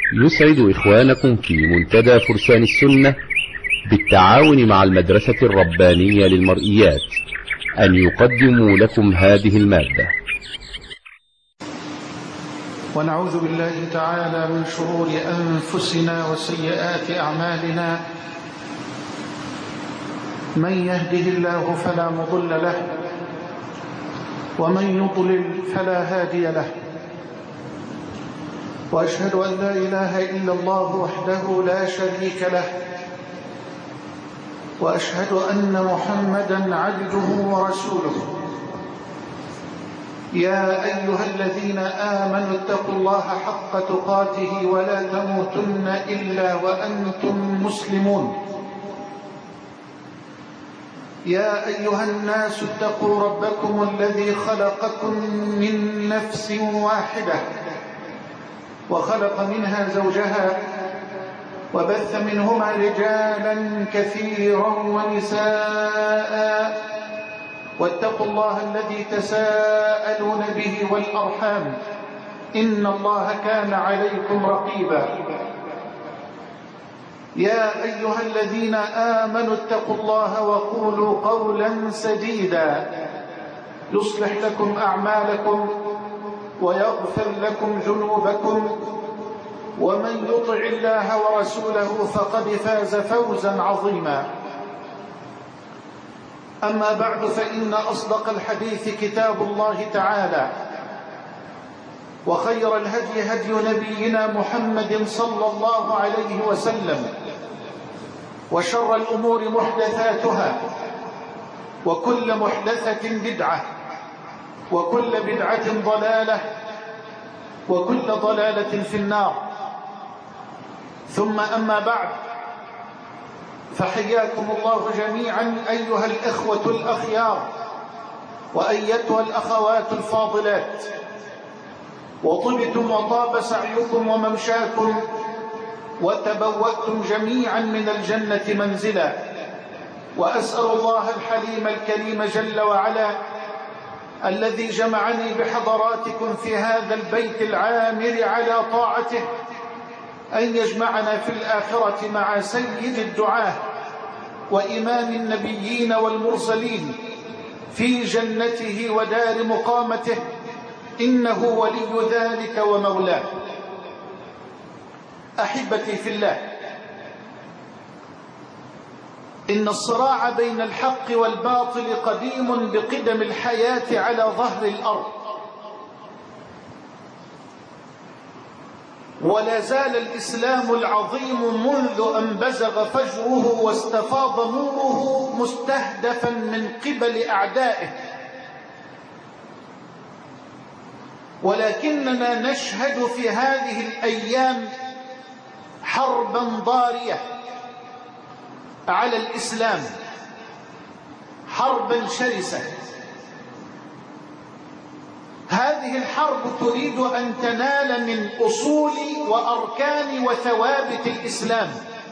يسعد إخوانكم في منتدى فرسان السنة بالتعاون مع المدرسة الربانية للمرئيات أن يقدموا لكم هذه المادة. ونعوذ بالله تعالى من شرور أنفسنا وسيئات أعمالنا. من يهده الله فلا مضل له، ومن يضلل فلا هادي له. وأشهد أن لا إله إلا الله وحده لا شريك له، وأشهد أن محمدًا عبده ورسوله. يا أيها الذين آمنوا اتقوا الله حق تقاته ولا تموتن إلا وأنتم مسلمون. يا أيها الناس اتقوا ربكم الذي خلقكم من نفس واحدة، وخلق منها زوجها، وبث منهما رجالا كثيرا ونساء. واتقوا الله الذي تساءلون به والأرحام، إن الله كان عليكم رقيبا. يا أيها الذين آمنوا اتقوا الله وقولوا قولا سديدا يصلح لكم أعمالكم ويغفر لكم ذنوبكم، ومن يطع الله ورسوله فقد فاز فوزا عظيما. أما بعد، فإن أصدق الحديث كتاب الله تعالى، وخير الهدي هدي نبينا محمد صلى الله عليه وسلم، وشر الأمور محدثاتها، وكل محدثة بدعة، وكل بدعة ضلالة، وكل ضلالة في النار. ثم أما بعد، فحياكم الله جميعا أيها الإخوة الأخيار وأيتها الأخوات الفاضلات، وطبتم وطاب سعيكم وممشاكم، وتبوأتم جميعا من الجنة منزلا. وأسأل الله الحليم الكريم جل وعلا الذي جمعني بحضراتكم في هذا البيت العامر على طاعته أن يجمعنا في الآخرة مع سيد الدعاة وإمام النبيين والمرسلين في جنته ودار مقامته، إنه ولي ذلك ومولاه. أحبتي في الله، إن الصراع بين الحق والباطل قديم بقدم الحياة على ظهر الأرض، ولا زال الإسلام العظيم منذ أن بزغ فجره واستفاض نوره مستهدفا من قبل أعدائه، ولكننا نشهد في هذه الأيام حربا ضارية على الإسلام، حربا شرسة. هذه الحرب تريد أن تنال من أصول وأركان وثوابت الإسلام،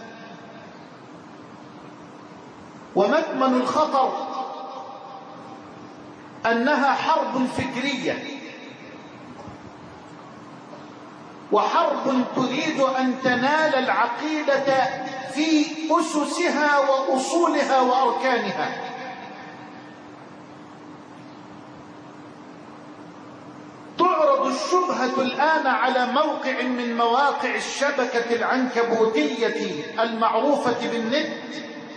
ومكمن الخطر أنها حرب فكرية، وحرب تريد أن تنال العقيدة في أسسها وأصولها وأركانها. تعرض الشبهة الآن على موقع من مواقع الشبكة العنكبوتية المعروفة بالنت،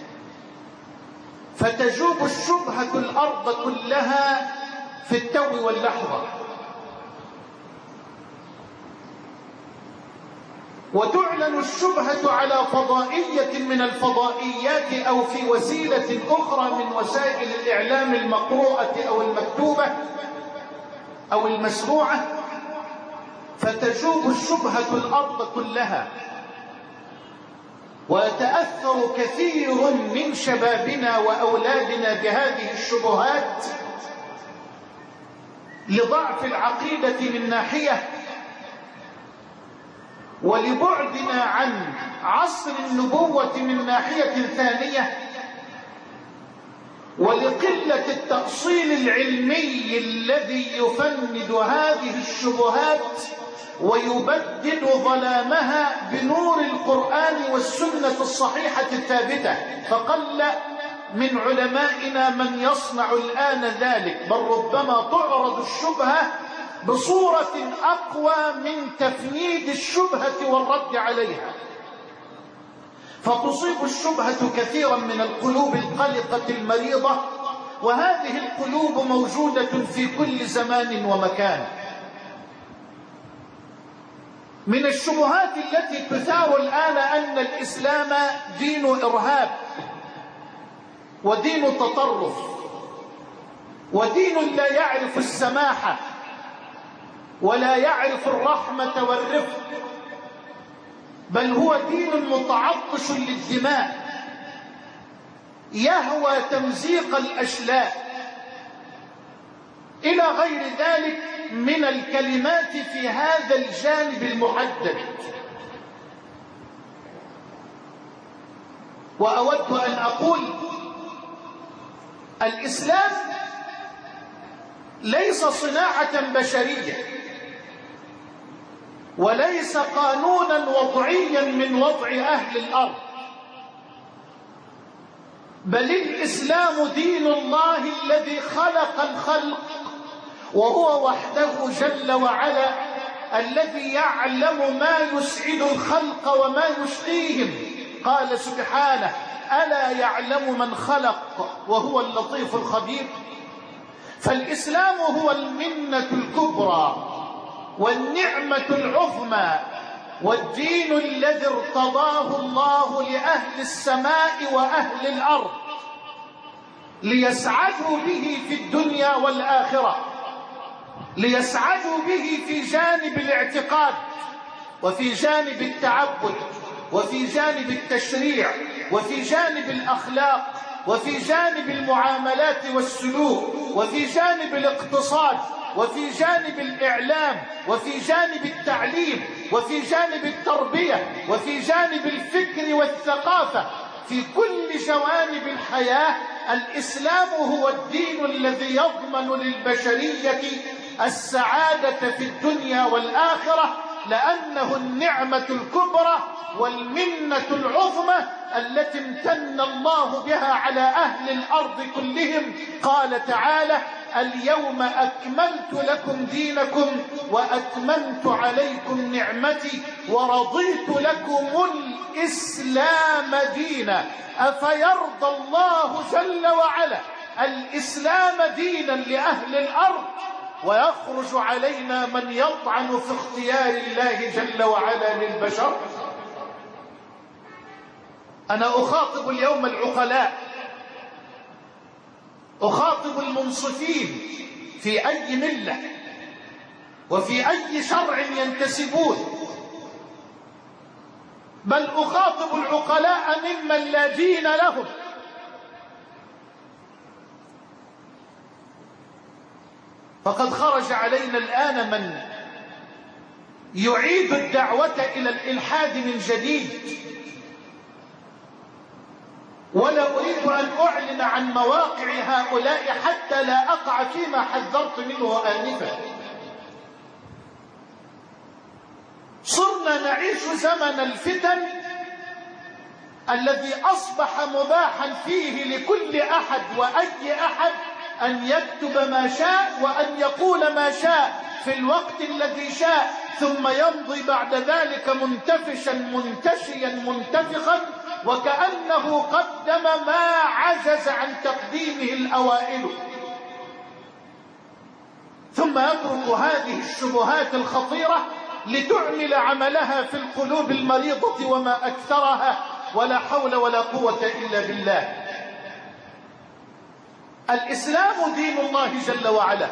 فتجوب الشبهة الأرض كلها في التو واللحظة، وتعلن الشبهة على فضائية من الفضائيات أو في وسيلة أخرى من وسائل الإعلام المقروءة أو المكتوبة أو المسموعة، فتجوب الشبهة الأرض كلها. ويتأثر كثير من شبابنا وأولادنا بهذه الشبهات لضعف العقيدة من ناحية، ولبعدنا عن عصر النبوة من ناحية ثانية، ولقلة التأصيل العلمي الذي يفند هذه الشبهات ويبدد ظلامها بنور القرآن والسنة الصحيحة الثابتة. فقل من علمائنا من يصنع الآن ذلك، بل ربما تعرض الشبهة بصورة أقوى من تفنيد الشبهة والرد عليها، فتصيب الشبهة كثيرا من القلوب القلقة المريضة، وهذه القلوب موجودة في كل زمان ومكان. من الشبهات التي تثار الآن أن الإسلام دين إرهاب ودين تطرف ودين لا يعرف السماحة ولا يعرف الرحمة والرفق، بل هو دين متعطش للدماء يهوى تمزيق الأشلاء إلى غير ذلك من الكلمات في هذا الجانب المحدد. وأود أن أقول الإسلام ليس صناعة بشرية وليس قانونا وضعيا من وضع أهل الأرض، بل الإسلام دين الله الذي خلق الخلق، وهو وحده جل وعلا الذي يعلم ما يسعد الخلق وما يشقيهم. قال سبحانه: ألا يعلم من خلق وهو اللطيف الخبير. فالإسلام هو المنة الكبرى والنعمة العظمى والدين الذي ارتضاه الله لأهل السماء وأهل الأرض ليسعدوا به في الدنيا والآخرة، ليسعدوا به في جانب الاعتقاد وفي جانب التعبد وفي جانب التشريع وفي جانب الأخلاق وفي جانب المعاملات والسلوك وفي جانب الاقتصاد وفي جانب الإعلام وفي جانب التعليم وفي جانب التربية وفي جانب الفكر والثقافة. في كل جوانب الحياة الإسلام هو الدين الذي يضمن للبشرية السعادة في الدنيا والآخرة، لأنه النعمة الكبرى والمنة العظمى التي امتن الله بها على أهل الأرض كلهم. قال تعالى: اليوم أكملت لكم دينكم وأتممت عليكم نعمتي ورضيت لكم الإسلام دينا. أفيرضى الله جل وعلا الإسلام دينا لأهل الأرض، ويخرج علينا من يطعن في اختيار الله جل وعلا للبشر؟ أنا أخاطب اليوم العقلاء، أخاطب المنصفين في أي ملة وفي أي شرع ينتسبون، بل أخاطب العقلاء ممن لا دين لهم. فقد خرج علينا الآن من يعيد الدعوة إلى الإلحاد من جديد، ولا أريد أن أعلن عن مواقع هؤلاء حتى لا أقع فيما حذرت منه آنفا. صرنا نعيش زمن الفتن الذي أصبح مباحا فيه لكل أحد وأي أحد أن يكتب ما شاء وأن يقول ما شاء في الوقت الذي شاء، ثم يمضي بعد ذلك منتفشا منتشيا منتفخا وكأنه قدم ما عجز عن تقديمه الأوائل، ثم يترك هذه الشبهات الخطيرة لتعمل عملها في القلوب المريضة وما أكثرها، ولا حول ولا قوة إلا بالله. الإسلام دين الله جل وعلا،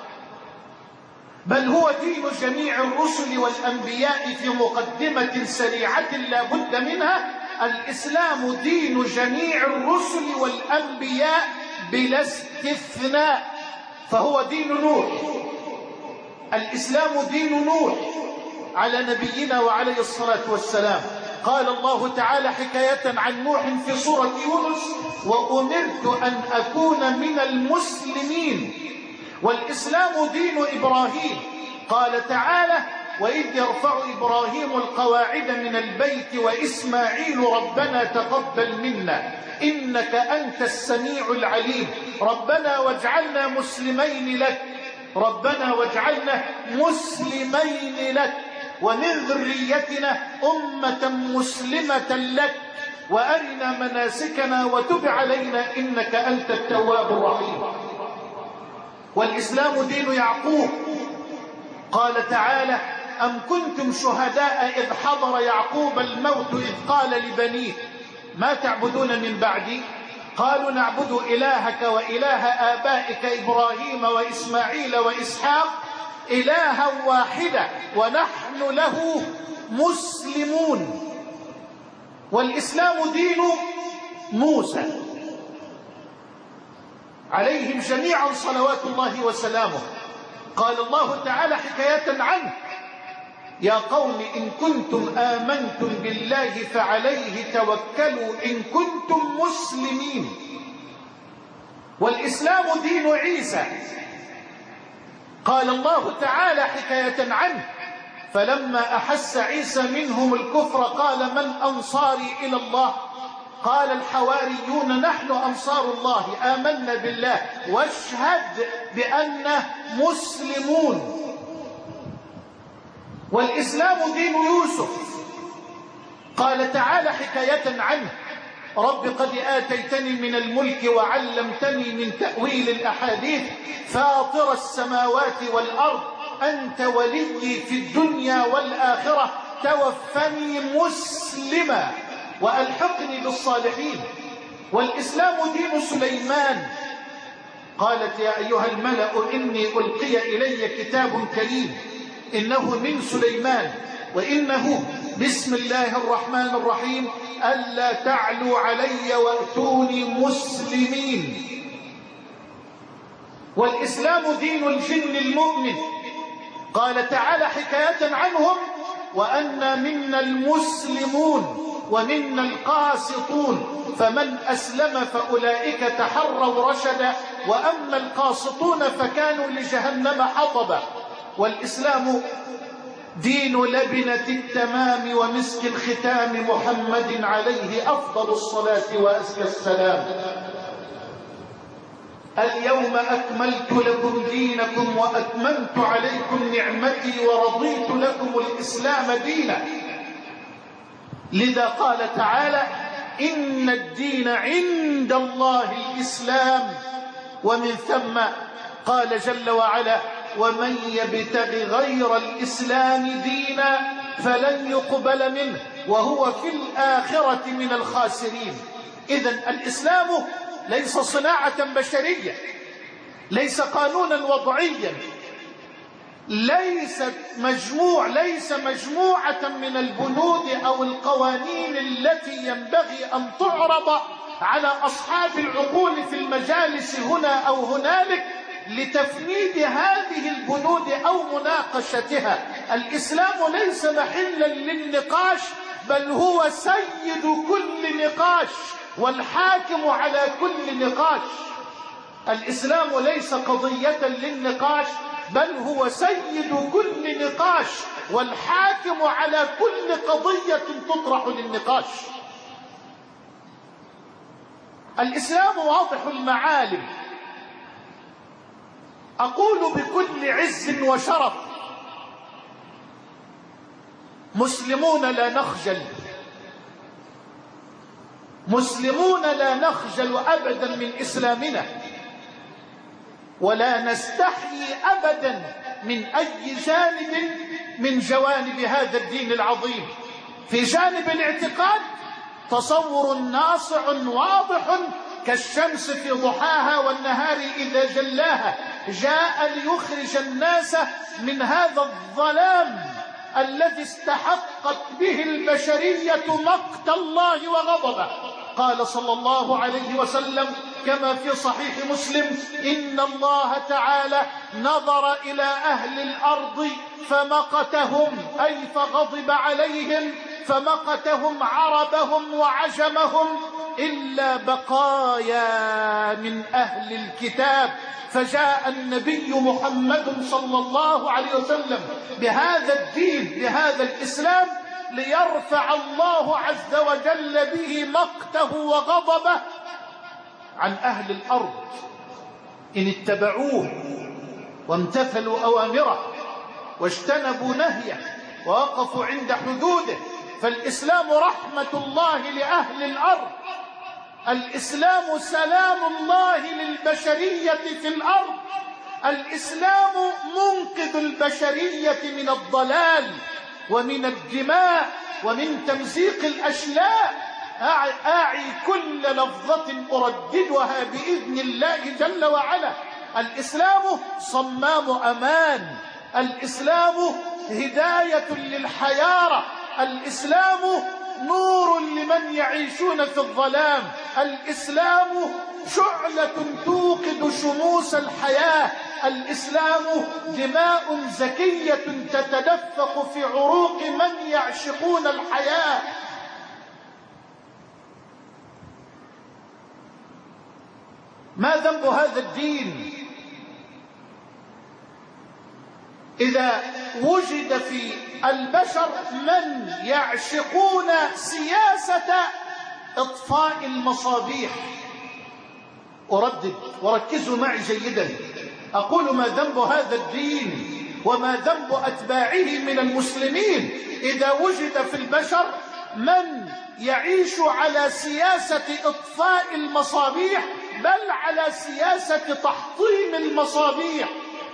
بل هو دين جميع الرسل والأنبياء في مقدمة سريعة لا بد منها. الإسلام دين جميع الرسل والأنبياء بلا استثناء، فهو دين نوح. الإسلام دين نوح على نبينا وعليه الصلاة والسلام. قال الله تعالى حكاية عن نوح في سورة يونس: وأمرت أن أكون من المسلمين. والإسلام دين إبراهيم. قال تعالى: وإذ يرفع إبراهيم القواعد من البيت وإسماعيل ربنا تقبل منا إنك أنت السميع العليم ربنا واجعلنا مسلمين لك ومن ذريتنا أمة مسلمة لك وأرنا مناسكنا وتب علينا إنك أنت التواب الرحيم. والإسلام دين يعقوب. قال تعالى أم كنتم شهداء إذ حضر يعقوب الموت إذ قال لبنيه ما تعبدون من بعدي قالوا نعبد إلهك وإله آبائك إبراهيم وإسماعيل وإسحاق إلها واحدا ونحن له مسلمون. والإسلام دين موسى عليهم جميعا صلوات الله وسلامه. قال الله تعالى حكاية عنه يا قوم إن كنتم آمنتم بالله فعليه توكلوا إن كنتم مسلمين. والإسلام دين عيسى. قال الله تعالى حكاية عنه فلما أحس عيسى منهم الكفر قال من أنصاري إلى الله قال الحواريون نحن أنصار الله آمنا بالله واشهد بأننا مسلمون. والإسلام دين يوسف. قال تعالى حكاية عنه رب قد آتيتني من الملك وعلمتني من تأويل الأحاديث فاطر السماوات والأرض أنت ولي في الدنيا والآخرة توفني مسلما وألحقني بالصالحين. والإسلام دين سليمان. قالت يا أيها الملأ إني ألقي إلي كتاب كريم إنه من سليمان وإنه بسم الله الرحمن الرحيم ألا تعلوا علي وأتوني مسلمين. والإسلام دين الجن المؤمن. قال تعالى حكاية عنهم وأنا منا المسلمون ومنا القاسطون فمن أسلم فأولئك تحروا رشدا وأما القاسطون فكانوا لجهنم حطبا. والإسلام دين لبنة التمام ومسك الختام محمد عليه أفضل الصلاة وأزكى السلام. اليوم أكملت لكم دينكم وأتممت عليكم نعمتي ورضيت لكم الإسلام دينا. لذا قال تعالى إن الدين عند الله الإسلام ومن ثم قال جل وعلا ومن يبتغ غير الإسلام دينا فلن يقبل منه وهو في الآخرة من الخاسرين. إذن الإسلام ليس صناعة بشرية ليس قانونا وضعيا ليس مجموعة من البنود أو القوانين التي ينبغي أن تعرض على أصحاب العقول في المجالس هنا أو هنالك لتفنيد هذه البنود أو مناقشتها. الإسلام ليس محلا للنقاش بل هو سيد كل نقاش والحاكم على كل نقاش. الإسلام ليس قضية للنقاش بل هو سيد كل نقاش والحاكم على كل قضية تطرح للنقاش. الإسلام واضح المعالم. أقول بكل عز وشرف مسلمون لا نخجل مسلمون لا نخجل أبدا من إسلامنا ولا نستحيي أبدا من أي جانب من جوانب هذا الدين العظيم. في جانب الاعتقاد تصور ناصع واضح كالشمس في ضحاها والنهار إذا جلاها جاء ليخرج الناس من هذا الظلام الذي استحقت به البشرية مقت الله وغضبه. قال صلى الله عليه وسلم كما في صحيح مسلم إن الله تعالى نظر إلى أهل الأرض فمقتهم أي فغضب عليهم فمقتهم عربهم وعجمهم إلا بقايا من أهل الكتاب. فجاء النبي محمد صلى الله عليه وسلم بهذا الدين، بهذا الإسلام، ليرفع الله عز وجل به مقته وغضبه عن أهل الأرض إن اتبعوه وامتثلوا أوامره واجتنبوا نهيه ووقفوا عند حدوده. فالإسلام رحمة الله لأهل الأرض، الإسلام سلام الله للبشرية في الأرض، الإسلام منقذ البشرية من الضلال ومن الدماء ومن تمزيق الأشلاء. أعي كل لفظة أرددها بإذن الله جل وعلا. الإسلام صمام أمان، الإسلام هداية للحيارى، الإسلام نور لمن يعيشون في الظلام، الإسلام شعلة توقد شموس الحياة، الإسلام دماء زكية تتدفق في عروق من يعشقون الحياة. ما ذنب هذا الدين إذا وجد في البشر من يعشقون سياسة إطفاء المصابيح؟ أردد وركزوا معي جيدا، أقول ما ذنب هذا الدين وما ذنب أتباعه من المسلمين إذا وجد في البشر من يعيش على سياسة إطفاء المصابيح، بل على سياسة تحطيم المصابيح.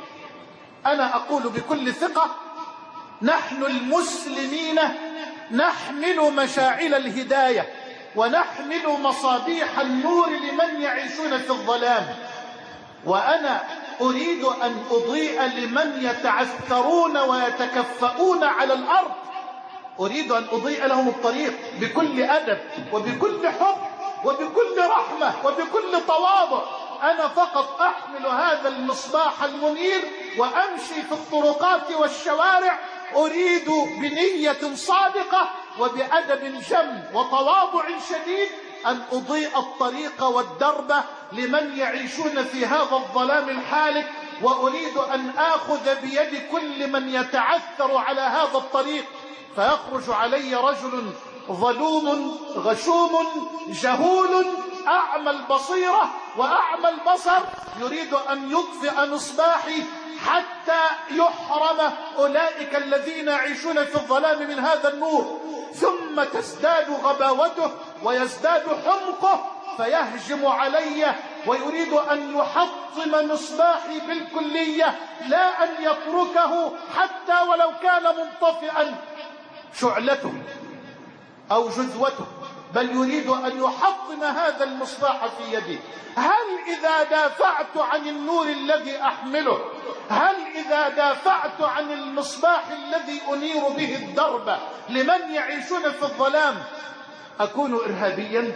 أنا أقول بكل ثقة نحن المسلمين نحمل مشاعل الهداية ونحمل مصابيح النور لمن يعيشون في الظلام، وأنا أريد أن أضيء لمن يتعثرون ويتكفؤون على الأرض، أريد أن أضيء لهم الطريق بكل أدب وبكل حب وبكل رحمة وبكل تواضع. أنا فقط أحمل هذا المصباح المنير وأمشي في الطرقات والشوارع، أريد بنية صادقة وبأدب جم وتواضع شديد أن أضيء الطريق والدرب لمن يعيشون في هذا الظلام الحالك، وأريد أن آخذ بيد كل من يتعثر على هذا الطريق، فيخرج علي رجل ظلوم غشوم جهول أعمى البصيرة وأعمى البصر يريد أن يطفئ مصباحي حتى يحرم أولئك الذين يعيشون في الظلام من هذا النور، ثم تزداد غباوته ويزداد حمقه فيهجم علي ويريد أن يحطم مصباحي بالكلية، لا أن يتركه حتى ولو كان منطفئا شعلته أو جذوته، بل يريد أن يحطم هذا المصباح في يدي. هل إذا دافعت عن النور الذي أحمله، هل إذا دافعت عن المصباح الذي أنير به الدرب لمن يعيشون في الظلام، أكون إرهابيا؟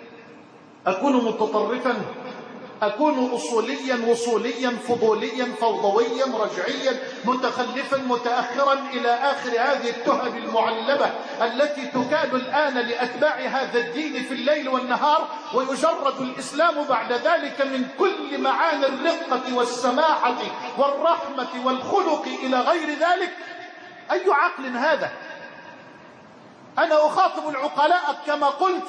أكون متطرفا؟ أكون أصوليا وصوليا فضوليا فوضويا رجعيا متخلفا متأخرا إلى آخر هذه التهم المعلبة التي تكاد الآن لأتباع هذا الدين في الليل والنهار، ويجرد الإسلام بعد ذلك من كل معاني الرقة والسماحة والرحمة والخلق إلى غير ذلك؟ أي عقل هذا؟ أنا أخاطب العقلاء كما قلت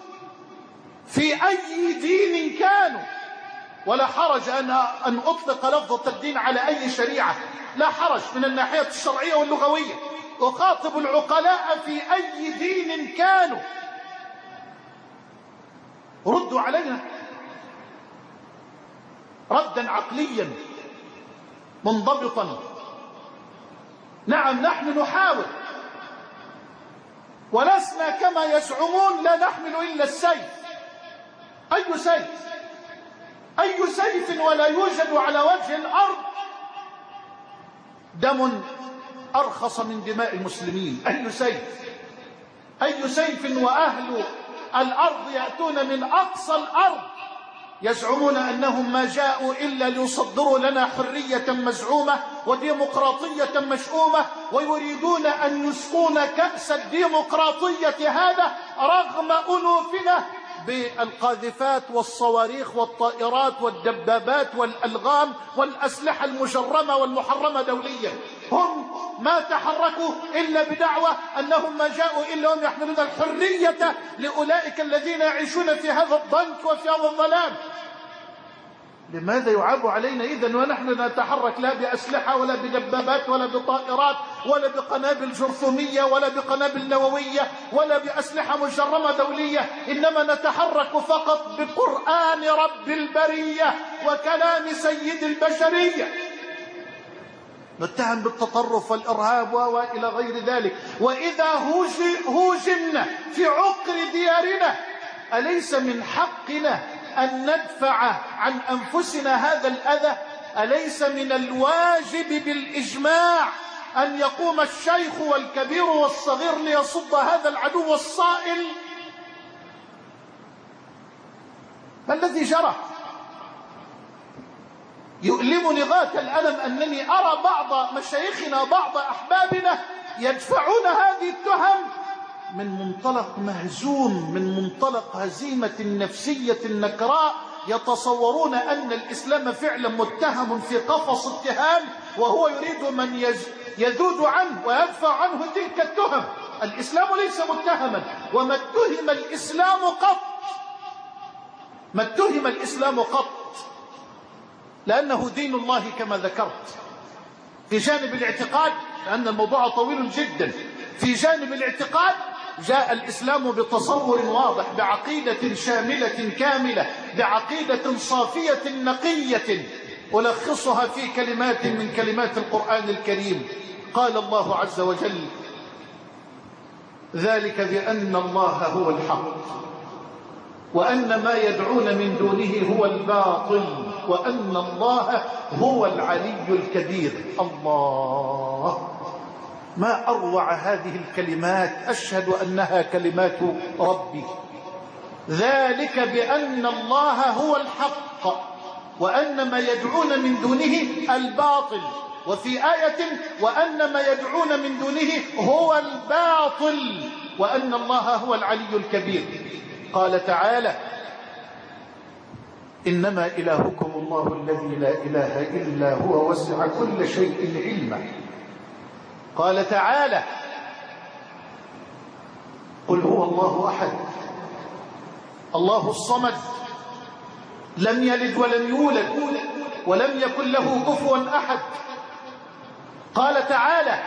في أي دين كانوا، ولا حرج أن أطلق لفظة الدين على أي شريعة، لا حرج من الناحية الشرعية واللغوية. أخاطب العقلاء في أي دين كانوا، ردوا علينا ردا عقليا منضبطا. نعم نحن نحاول، ولسنا كما يزعمون لا نحمل إلا السيف. أي سيف؟ أي سيف ولا يوجد على وجه الأرض دم أرخص من دماء المسلمين. أي سيف؟ أي سيف وأهل الأرض يأتون من أقصى الأرض يزعمون أنهم ما جاءوا إلا ليصدروا لنا حرية مزعومة وديمقراطية مشؤومة، ويريدون أن يسقون كأس الديمقراطية هذا رغم أنوفنا بالقاذفات والصواريخ والطائرات والدبابات والألغام والأسلحة المجرمة والمحرمة دوليا. هم ما تحركوا إلا بدعوة أنهم ما جاءوا إلا هم يحملون الحرية لأولئك الذين يعيشون في هذا الضنك وفي هذا الظلام. لماذا يعاب علينا إذن ونحن نتحرك لا بأسلحة ولا بدبابات ولا بطائرات ولا بقنابل جرثومية ولا بقنابل نووية ولا بأسلحة مجرمة دولية، إنما نتحرك فقط بقرآن رب البرية وكلام سيد البشرية. نتهم بالتطرف والإرهاب وإلى غير ذلك. وإذا هوجمنا في عقر ديارنا أليس من حقنا أن ندفع عن أنفسنا هذا الأذى؟ أليس من الواجب بالإجماع أن يقوم الشيخ والكبير والصغير ليصد هذا العدو الصائل؟ ما الذي جرى؟ يؤلمني غاية الألم أنني أرى بعض مشايخنا بعض أحبابنا يدفعون هذه التهم من منطلق مهزوم، من منطلق هزيمة نفسية نكراء، يتصورون أن الإسلام فعلا متهم في قفص اتهام، وهو يريد من يذود عنه ويدفع عنه تلك التهم. الإسلام ليس متهما، وما اتهم الإسلام قط، ما اتهم الإسلام قط، لأنه دين الله كما ذكرت. في جانب الاعتقاد، لأن الموضوع طويل جدا، في جانب الاعتقاد جاء الإسلام بتصور واضح، بعقيدة شاملة كاملة، بعقيدة صافية نقية، ألخصها في كلمات من كلمات القرآن الكريم. قال الله عز وجل: ذلك بأن الله هو الحق، وأن ما يدعون من دونه هو الباطل، وأن الله هو العلي الكبير. الله، ما أروع هذه الكلمات، أشهد أنها كلمات ربي. ذلك بأن الله هو الحق، وأن ما يدعون من دونه الباطل. وفي آية: وأن ما يدعون من دونه هو الباطل، وأن الله هو العلي الكبير. قال تعالى: إنما إلهكم الله الذي لا إله إلا هو وسع كل شيء علما. قال تعالى: قل هو الله أحد الله الصمد لم يلد ولم يولد ولم يكن له كفوا أحد. قال تعالى: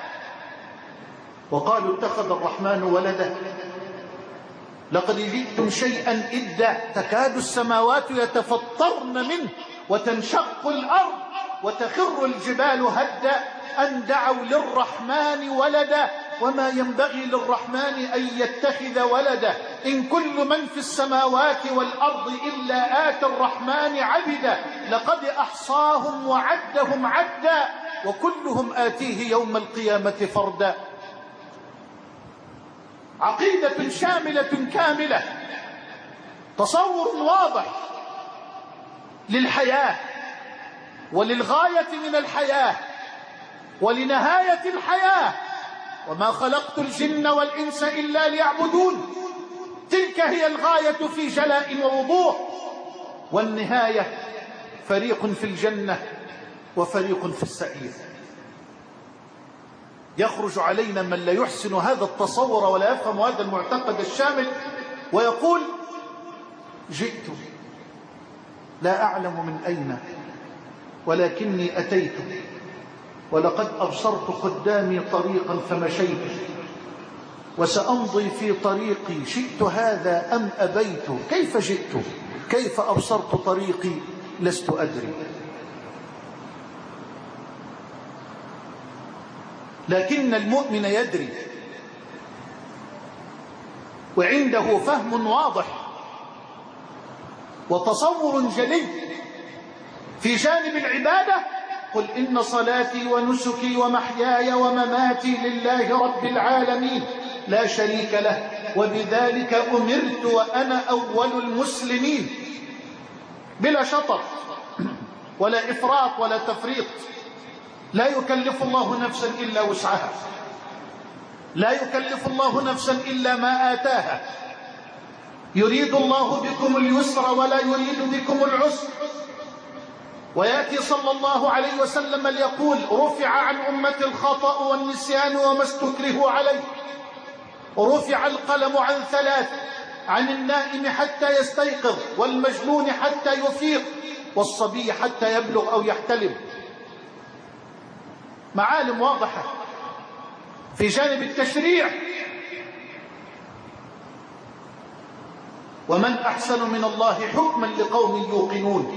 وقالوا اتخذ الرحمن ولدا لقد جئتم شيئا إدا تكاد السماوات يتفطرن منه وتنشق الأرض وتخر الجبال هدا أن دعوا للرحمن ولدا وما ينبغي للرحمن أن يتخذ ولدا إن كل من في السماوات والأرض إلا آتى الرحمن عبدا لقد أحصاهم وعدهم عدا وكلهم آتيه يوم القيامة فردا. عقيدة شاملة كاملة، تصور واضح للحياة وللغاية من الحياة ولنهاية الحياة. وما خلقت الجن والإنس إلا ليعبدون، تلك هي الغاية في جلاء ووضوح، والنهاية فريق في الجنة وفريق في السعير. يخرج علينا من لا يحسن هذا التصور ولا يفهم هذا المعتقد الشامل ويقول: جئت لا أعلم من أين ولكني أتيت ولقد أبصرت قدامي طريقا فمشيت وسأمضي في طريقي شئت هذا أم أبيت كيف جئت كيف أبصرت طريقي لست أدري. لكن المؤمن يدري وعنده فهم واضح وتصور جلي في جانب العبادة. قل إن صلاتي ونسكي ومحياي ومماتي لله رب العالمين لا شريك له وبذلك أمرت وأنا أول المسلمين، بلا شطط ولا إفراط ولا تفريط. لا يكلف الله نفسا إلا وسعها، لا يكلف الله نفسا إلا ما آتاها. يريد الله بكم اليسر ولا يريد بكم العسر. ويأتي صلى الله عليه وسلم ليقول: رفع عن أمتي الخطأ والنسيان وما استكرهوا عليه. رفع القلم عن 3: عن النائم حتى يستيقظ، والمجنون حتى يفيق، والصبي حتى يبلغ أو يحتلم. معالم واضحة في جانب التشريع. ومن أحسن من الله حكما لقوم يوقنون.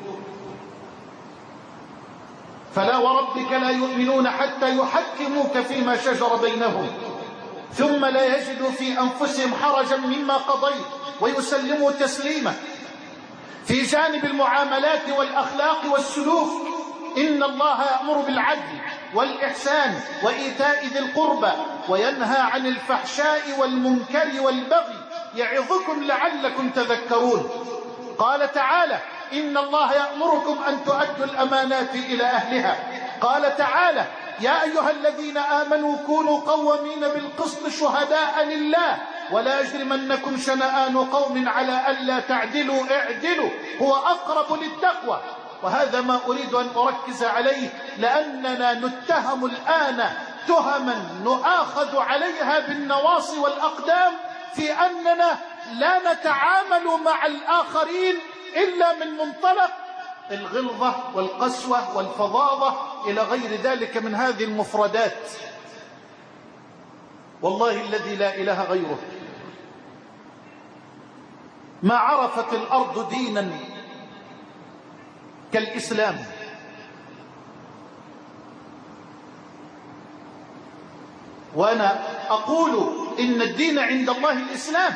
فلا وربك لا يؤمنون حتى يحكموك فيما شجر بينهم ثم لا يجدوا في أنفسهم حرجا مما قضيت ويسلموا تسليما. في جانب المعاملات والأخلاق والسلوك: إن الله يأمر بالعدل والإحسان وإيتاء ذي القربى وينهى عن الفحشاء والمنكر والبغي يعظكم لعلكم تذكرون. قال تعالى: إن الله يأمركم أن تؤدوا الأمانات إلى أهلها. قال تعالى: يا أيها الذين آمنوا كونوا قوامين بالقسط شهداء لله ولا يجرمنكم شنآن قوم على ألا تعدلوا اعدلوا هو أقرب للتقوى. وهذا ما أريد أن أركز عليه، لأننا نتهم الآن تهما نؤاخذ عليها بالنواصي والأقدام في أننا لا نتعامل مع الآخرين إلا من منطلق الغلظة والقسوة والفظاظة إلى غير ذلك من هذه المفردات. والله الذي لا إله غيره ما عرفت الأرض دينا كالإسلام. وأنا أقول إن الدين عند الله الإسلام.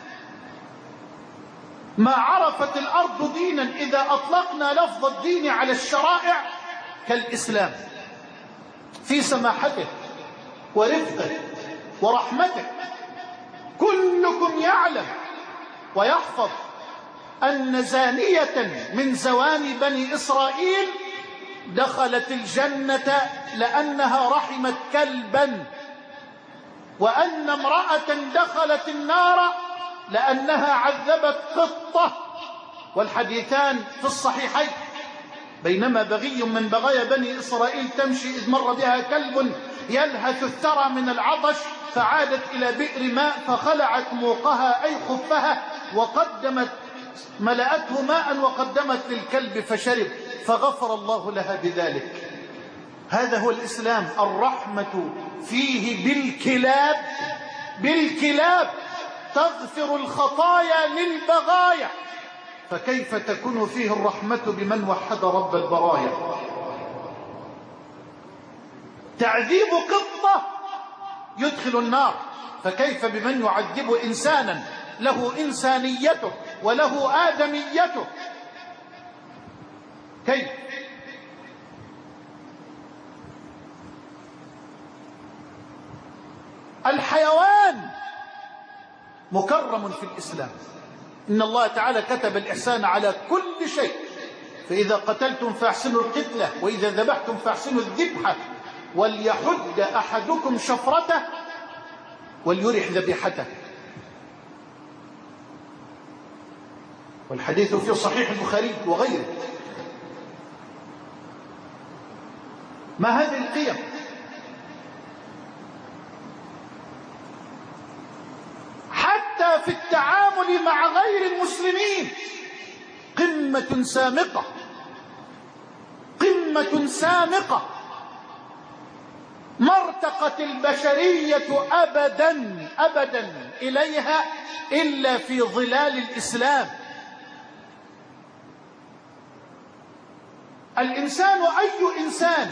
ما عرفت الأرض دينا إذا أطلقنا لفظ الدين على الشرائع كالإسلام، في سماحته ورفقه ورحمته. كلكم يعلم ويحفظ أن زانية من زواني بني إسرائيل دخلت الجنة لأنها رحمت كلبا، وأن امرأة دخلت النار لأنها عذبت قطة. والحديثان في الصحيحين: بينما بغي من بغايا بني إسرائيل تمشي إذ مر بها كلب يلهث الثرى من العطش فعادت إلى بئر ماء فخلعت موقها أي خفها وقدمت ملأته ماء وقدمت للكلب فشرب فغفر الله لها بذلك. هذا هو الإسلام. الرحمة فيه بالكلاب تغفر الخطايا للبغايا، فكيف تكون فيه الرحمة بمن وحد رب البرايا؟ تعذيب قطة يدخل النار، فكيف بمن يعذب إنسانا له إنسانيته وله آدميته؟ كيف؟ الحيوان مكرم في الإسلام. إن الله تعالى كتب الإحسان على كل شيء، فإذا قتلتم فاحسنوا القتلة وإذا ذبحتم فاحسنوا الذبحة وليحد أحدكم شفرته وليرح ذبيحته. والحديث في صحيح البخاري وغيره. ما هذه القيم؟ حتى في التعامل مع غير المسلمين قمة سامقة، قمة سامقة ما ارتقت البشرية أبدا إليها إلا في ظلال الإسلام. الإنسان أي إنسان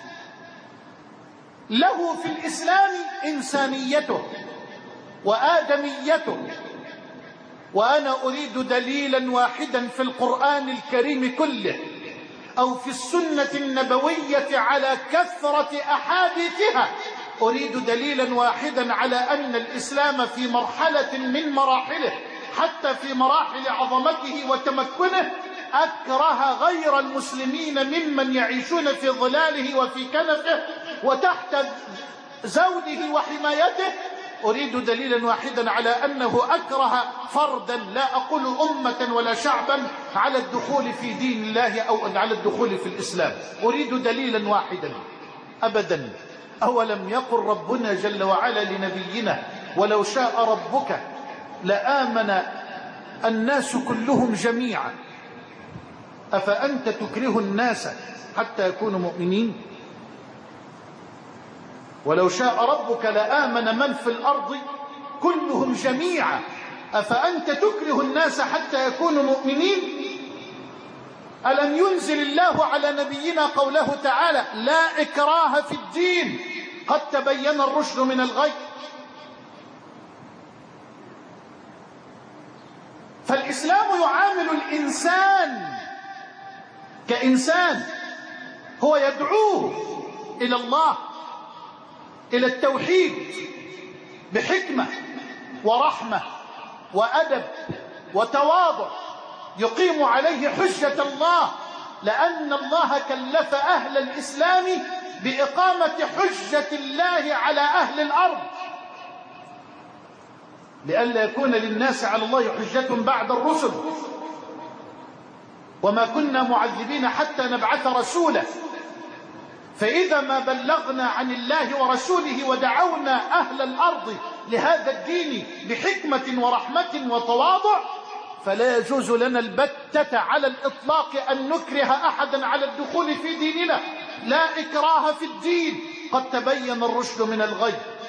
له في الإسلام إنسانيته وآدميته. وأنا أريد دليلا واحدا في القرآن الكريم كله أو في السنة النبوية على كثرة أحاديثها، أريد دليلا واحدا على أن الإسلام في مرحلة من مراحله حتى في مراحل عظمته وتمكنه أكره غير المسلمين ممن يعيشون في ظلاله وفي كنفه وتحت زوده وحمايته، أريد دليلا واحدا على أنه أكره فردا، لا أقول أمة ولا شعبا، على الدخول في دين الله أو على الدخول في الإسلام. أريد دليلا واحدا. أبدا. أولم يقل ربنا جل وعلا لنبينا ولو شاء ربك لآمن الناس كلهم جميعا أفأنت تكره الناس حتى يكونوا مؤمنين؟ ولو شاء ربك لآمن من في الأرض كلهم جميعا أفأنت تكره الناس حتى يكونوا مؤمنين؟ ألم ينزل الله على نبينا قوله تعالى لا إكراه في الدين قد تبين الرشد من الغي؟ فالإسلام يعامل الإنسان كإنسان، هو يدعوه إلى الله، إلى التوحيد، بحكمة ورحمة وأدب وتواضع، يقيم عليه حجة الله، لأن الله كلف أهل الإسلام بإقامة حجة الله على أهل الأرض، لئلا يكون للناس على الله حجة بعد الرسل. وما كنا معذبين حتى نبعث رسولا، فإذا ما بلغنا عن الله ورسوله ودعونا أهل الأرض لهذا الدين بحكمة ورحمة وتواضع، فلا يجوز لنا البتة على الإطلاق أن نكره أحدا على الدخول في ديننا. لا إكراه في الدين قد تبين الرشد من الغي.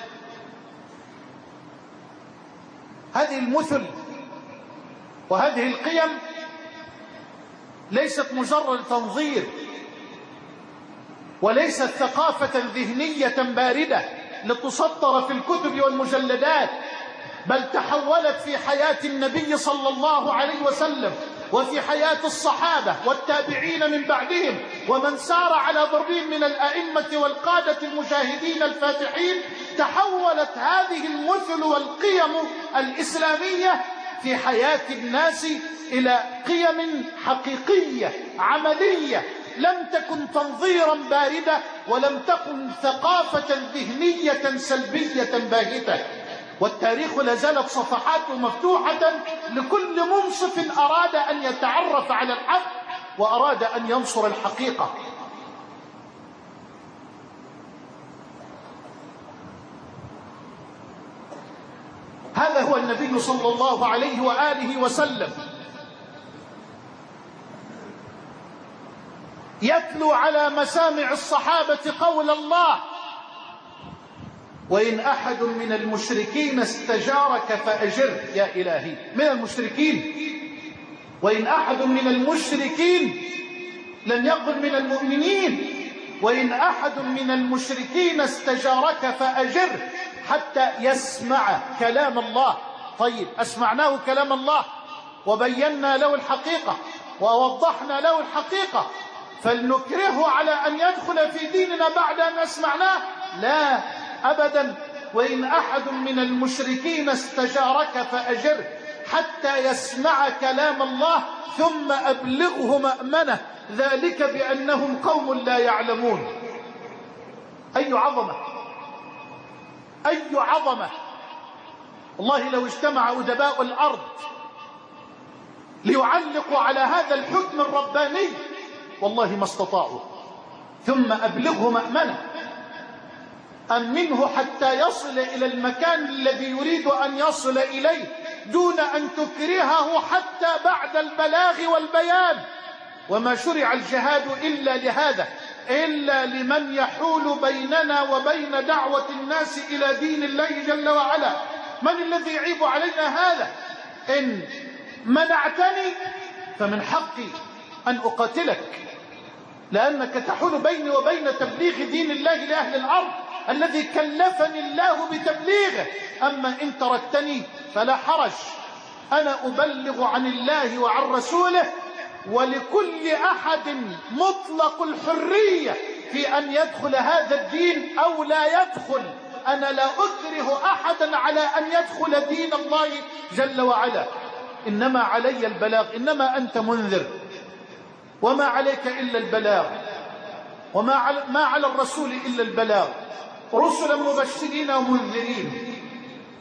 هذه المثل وهذه القيم ليست مجرد تنظير، وليست ثقافة ذهنية باردة لتسطر في الكتب والمجلدات، بل تحولت في حياة النبي صلى الله عليه وسلم وفي حياة الصحابة والتابعين من بعدهم ومن سار على ضربهم من الأئمة والقادة المجاهدين الفاتحين. تحولت هذه المثل والقيم الإسلامية في حياة الناس إلى قيم حقيقية عملية، لم تكن تنظيرا باردة، ولم تكن ثقافة ذهنية سلبية باهتة. والتاريخ لازالت صفحاته مفتوحة لكل منصف أراد أن يتعرف على الحق وأراد أن ينصر الحقيقة. هذا هو النبي صلى الله عليه وآله وسلم يتلو على مسامع الصحابة قول الله: وإن أحد من المشركين استجارك فأجره. يا إلهي، من المشركين. وإن أحد من المشركين، لم يقل من المؤمنين. وإن أحد من المشركين استجارك فأجره حتى يسمع كلام الله. طيب، أسمعناه كلام الله وبينا له الحقيقة ووضحنا له الحقيقة، فلنكرهه على أن يدخل في ديننا بعد أن أسمعناه؟ لا أبدا. وإن أحد من المشركين استجارك فأجره حتى يسمع كلام الله ثم أبلغه مأمنه، ذلك بأنهم قوم لا يعلمون. أي عظمة، أي عظمة! والله لو اجتمع أدباء الأرض ليعلقوا على هذا الحكم الرباني والله ما استطاعوا. ثم أبلغه مأمنه، أمنه حتى يصل إلى المكان الذي يريد أن يصل إليه دون أن تكرهه حتى بعد البلاغ والبيان. وما شرع الجهاد إلا لهذا، إلا لمن يحول بيننا وبين دعوة الناس إلى دين الله جل وعلا. من الذي يعيب علينا هذا؟ إن منعتني فمن حقي أن أقاتلك، لأنك تحول بيني وبين تبليغ دين الله لأهل الأرض الذي كلفني الله بتبليغه. أما إن تركتني فلا حرج، أنا أبلغ عن الله وعن رسوله، ولكل أحد مطلق الحرية في أن يدخل هذا الدين أو لا يدخل. أنا لا أكره أحدا على أن يدخل دين الله جل وعلا، إنما علي البلاغ. إنما أنت منذر وما عليك إلا البلاغ، وما على الرسول إلا البلاغ، رسلا مبشرين ومنذرين.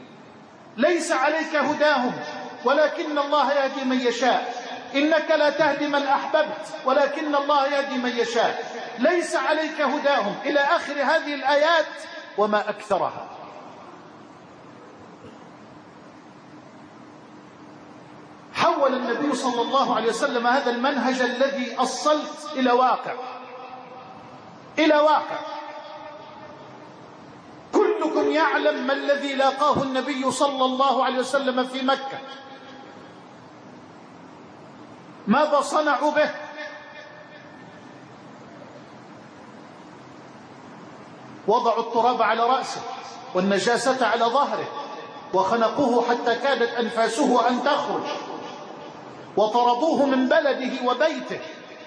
ليس عليك هداهم ولكن الله يهدي من يشاء، إنك لا تهدي من أحببت ولكن الله يهدي من يشاء، ليس عليك هداهم، إلى آخر هذه الآيات وما أكثرها. حول النبي صلى الله عليه وسلم هذا المنهج الذي أصلت إلى واقع، إلى واقع. كلكم يعلم ما الذي لاقاه النبي صلى الله عليه وسلم في مكة، ماذا صنعوا به؟ وضعوا التراب على رأسه والنجاسة على ظهره وخنقوه حتى كادت أنفاسه أن تخرج، وطردوه من بلده وبيته،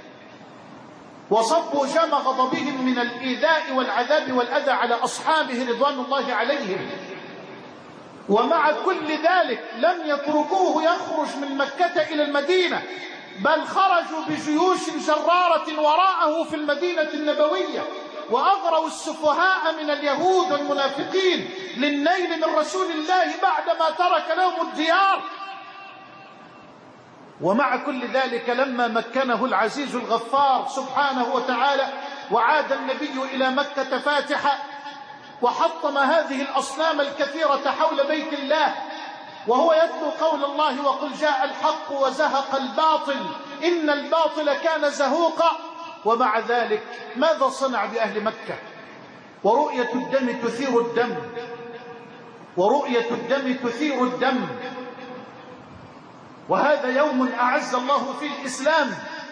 وصبوا جام غضبهم من الإيذاء والعذاب والأذى على أصحابه رضوان الله عليهم. ومع كل ذلك لم يتركوه يخرج من مكة إلى المدينة، بل خرجوا بجيوش جرارة وراءه في المدينة النبوية، وأغروا السفهاء من اليهود والمنافقين للنيل من رسول الله بعدما ترك لهم الديار. ومع كل ذلك لما مكنه العزيز الغفار سبحانه وتعالى وعاد النبي إلى مكة فاتحا وحطم هذه الأصنام الكثيرة حول بيت الله وهو يتلو قول الله وقل جاء الحق وزهق الباطل إن الباطل كان زهوقا، ومع ذلك ماذا صنع بأهل مكة؟ ورؤية الدم تثير الدم، ورؤية الدم تثير الدم. وهذا يوم أعز الله فيه الإسلام،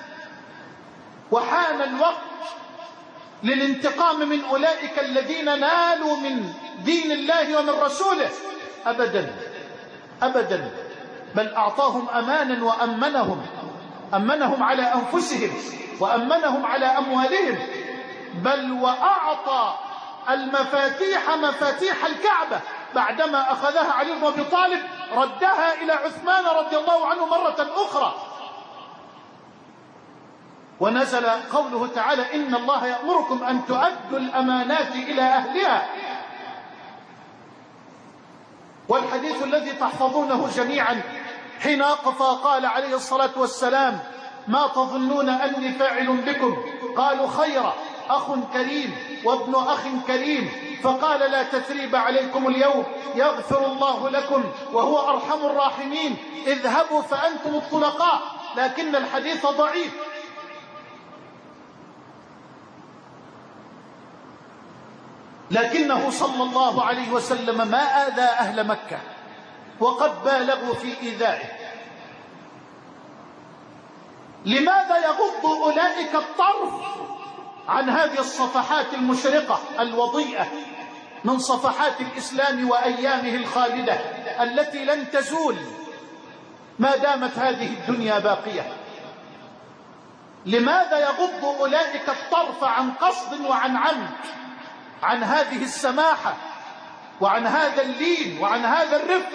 وحان الوقت للانتقام من أولئك الذين نالوا من دين الله ومن رسوله. أبدا أبدا، بل أعطاهم أمانا وأمنهم على أنفسهم وأمنهم على أموالهم، بل وأعطى مفاتيح الكعبة بعدما أخذها علي بن أبي طالب ردها إلى عثمان رضي الله عنه مرة أخرى. ونزل قوله تعالى إن الله يأمركم أن تؤدوا الأمانات إلى أهلها. والحديث الذي تحفظونه جميعا حين وقف قال عليه الصلاة والسلام ما تظنون أني فاعل بكم؟ قالوا خيرا، أخ كريم وابن أخ كريم. فقال لا تثريب عليكم اليوم يغفر الله لكم وهو أرحم الراحمين، اذهبوا فأنتم الطلقاء. لكن الحديث ضعيف. لكنه صلى الله عليه وسلم ما آذى أهل مكة، وقد بالغوا في إيذائه. لماذا يغض أولئك الطرف عن هذه الصفحات المشرقة الوضيئة من صفحات الإسلام وأيامه الخالدة التي لن تزول ما دامت هذه الدنيا باقية؟ لماذا يغض أولئك الطرف عن قصد وعن عمد عن هذه السماحة وعن هذا اللين وعن هذا الرفق؟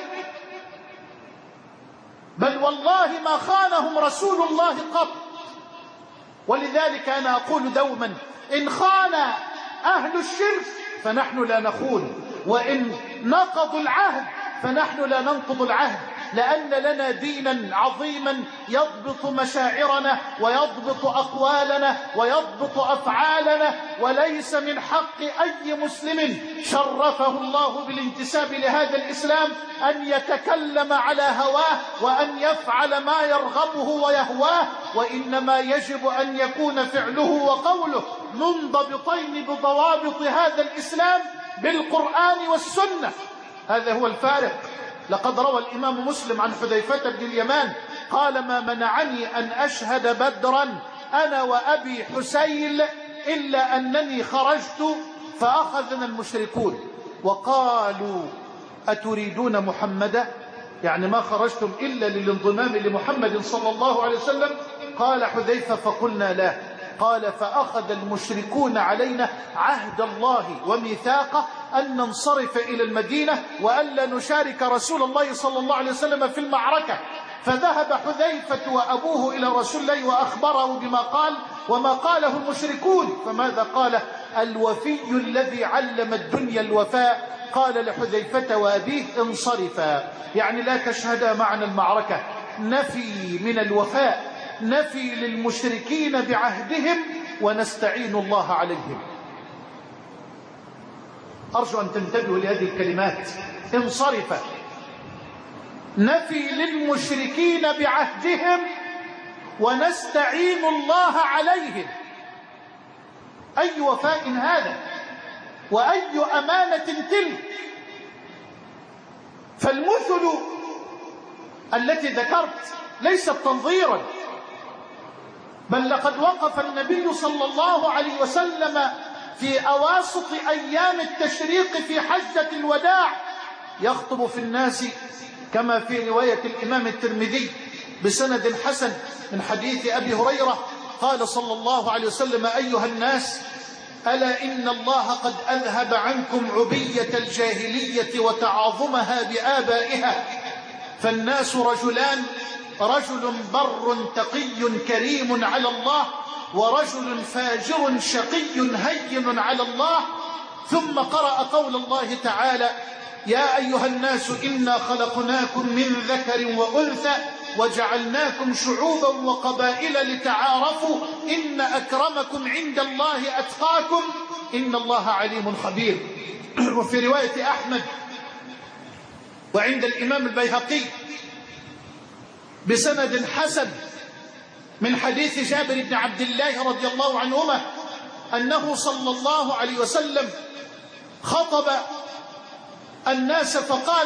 بل والله ما خانهم رسول الله قط. ولذلك أنا أقول دوما إن خان أهل الشرك فنحن لا نخون، وإن نقضوا العهد فنحن لا ننقض العهد، لأن لنا دينا عظيما يضبط مشاعرنا ويضبط أقوالنا ويضبط أفعالنا. وليس من حق أي مسلم شرفه الله بالانتساب لهذا الإسلام أن يتكلم على هواه وأن يفعل ما يرغبه ويهواه، وإنما يجب أن يكون فعله وقوله منضبطين بضوابط هذا الإسلام بالقرآن والسنة. هذا هو الفارق. لقد روى الإمام مسلم عن حذيفة بن اليمان قال ما منعني أن أشهد بدرا أنا وأبي حسيل إلا أنني خرجت فأخذنا المشركون وقالوا أتريدون محمدا؟ يعني ما خرجتم إلا للانضمام لمحمد صلى الله عليه وسلم؟ قال حذيفة فقلنا لا. قال فأخذ المشركون علينا عهد الله وميثاقه أن ننصرف إلى المدينة وألا نشارك رسول الله صلى الله عليه وسلم في المعركة. فذهب حذيفة وأبوه إلى رسول الله وأخبره بما قال وما قاله المشركون. فماذا قال؟ الوفي الذي علم الدنيا الوفاء قال لحذيفة وأبيه انصرفا، يعني لا تشهدا معنا المعركة. نفي من الوفاء، نفي للمشركين بعهدهم، ونستعين الله عليهم. أرجو أن تنتبهوا لهذه الكلمات. انصرفا، نفي للمشركين بعهدهم، ونستعين الله عليهم. أي وفاء هذا، وأي أمانة تلك. فالمثل التي ذكرت ليست تنظيرا، بل لقد وقف النبي صلى الله عليه وسلم في أواسط أيام التشريق في حجة الوداع يخطب في الناس، كما في رواية الإمام الترمذي بسند حسن من حديث أبي هريرة قال صلى الله عليه وسلم: أيها الناس، ألا إن الله قد أذهب عنكم عبية الجاهلية وتعاظمها بآبائها، فالناس رجلان: رجل بر تقي كريم على الله، ورجل فاجر شقي هين على الله. ثم قرأ قول الله تعالى: يا أيها الناس إنا خلقناكم من ذكر وأنثى وجعلناكم شعوبا وقبائل لتعارفوا إن أكرمكم عند الله أتقاكم إن الله عليم خبير. وفي رواية أحمد وعند الإمام البيهقي بسند حسن من حديث جابر بن عبد الله رضي الله عنهما أنه صلى الله عليه وسلم خطب الناس فقال: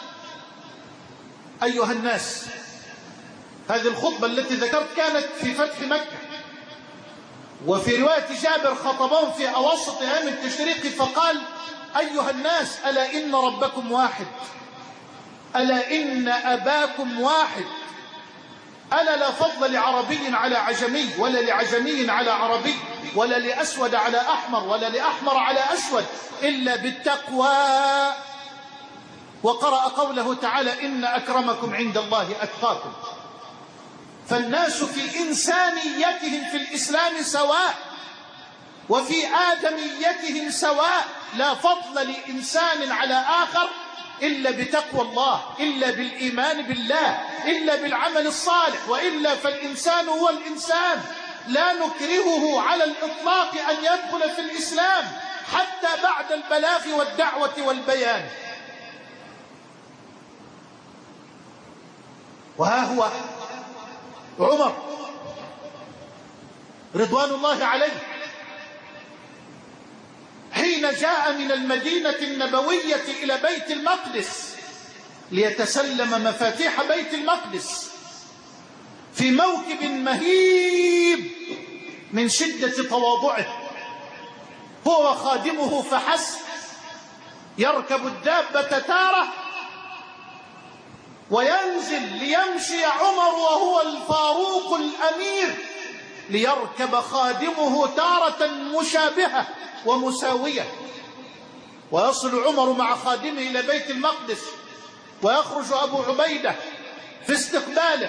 أيها الناس. هذه الخطبة التي ذكرت كانت في فتح مكة. وفي رواية جابر خطبهم في أواسط أيام التشريق فقال: أيها الناس، ألا إن ربكم واحد، ألا إن أباكم واحد، ألا لا فضل لعربي على عجمي، ولا لعجمي على عربي، ولا لأسود على أحمر، ولا لأحمر على أسود، إلا بالتقوى. وقرأ قوله تعالى: إن أكرمكم عند الله أتقاكم. فالناس في إنسانيتهم في الإسلام سواء، وفي آدميتهم سواء، لا فضل لإنسان على آخر إلا بتقوى الله، إلا بالإيمان بالله، إلا بالعمل الصالح، وإلا فالإنسان هو الإنسان. لا نكرهه على الإطلاق أن يدخل في الإسلام حتى بعد البلاغ والدعوة والبيان. وها هو عمر رضوان الله عليه حين جاء من المدينة النبوية إلى بيت المقدس ليتسلم مفاتيح بيت المقدس في موكب مهيب من شدة تواضعه، هو وخادمه فحسب، يركب الدابة تارة وينزل ليمشي عمر وهو الفاروق الأمير، ليركب خادمه تارة مشابهة ومساوية، ويصل عمر مع خادمه إلى بيت المقدس، ويخرج أبو عبيدة في استقباله،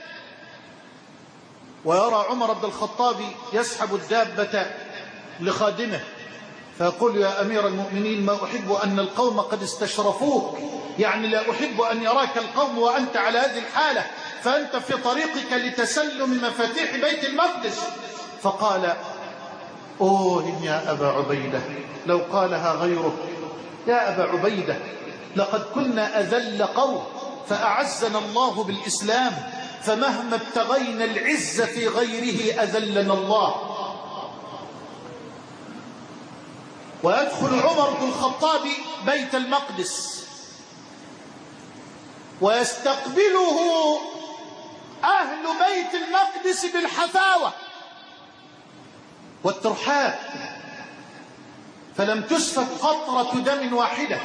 ويرى عمر بن الخطاب يسحب الدابة لخادمه، فيقول: يا أمير المؤمنين، ما أحب أن القوم قد استشرفوك، يعني لا أحب أن يراك القوم وأنت على هذه الحالة، فأنت في طريقك لتسلم مفاتيح بيت المقدس. فقال: أوه يا أبا عبيدة، لو قالها غيرك. يا أبا عبيدة، لقد كنا أذل قوم فأعزنا الله بالإسلام، فمهما ابتغينا العز في غيره أذلنا الله. ويدخل عمر بن الخطاب بيت المقدس ويستقبله أهل بيت المقدس بالحفاوة والترحاب، فلم تسفك قطرة دم واحدة.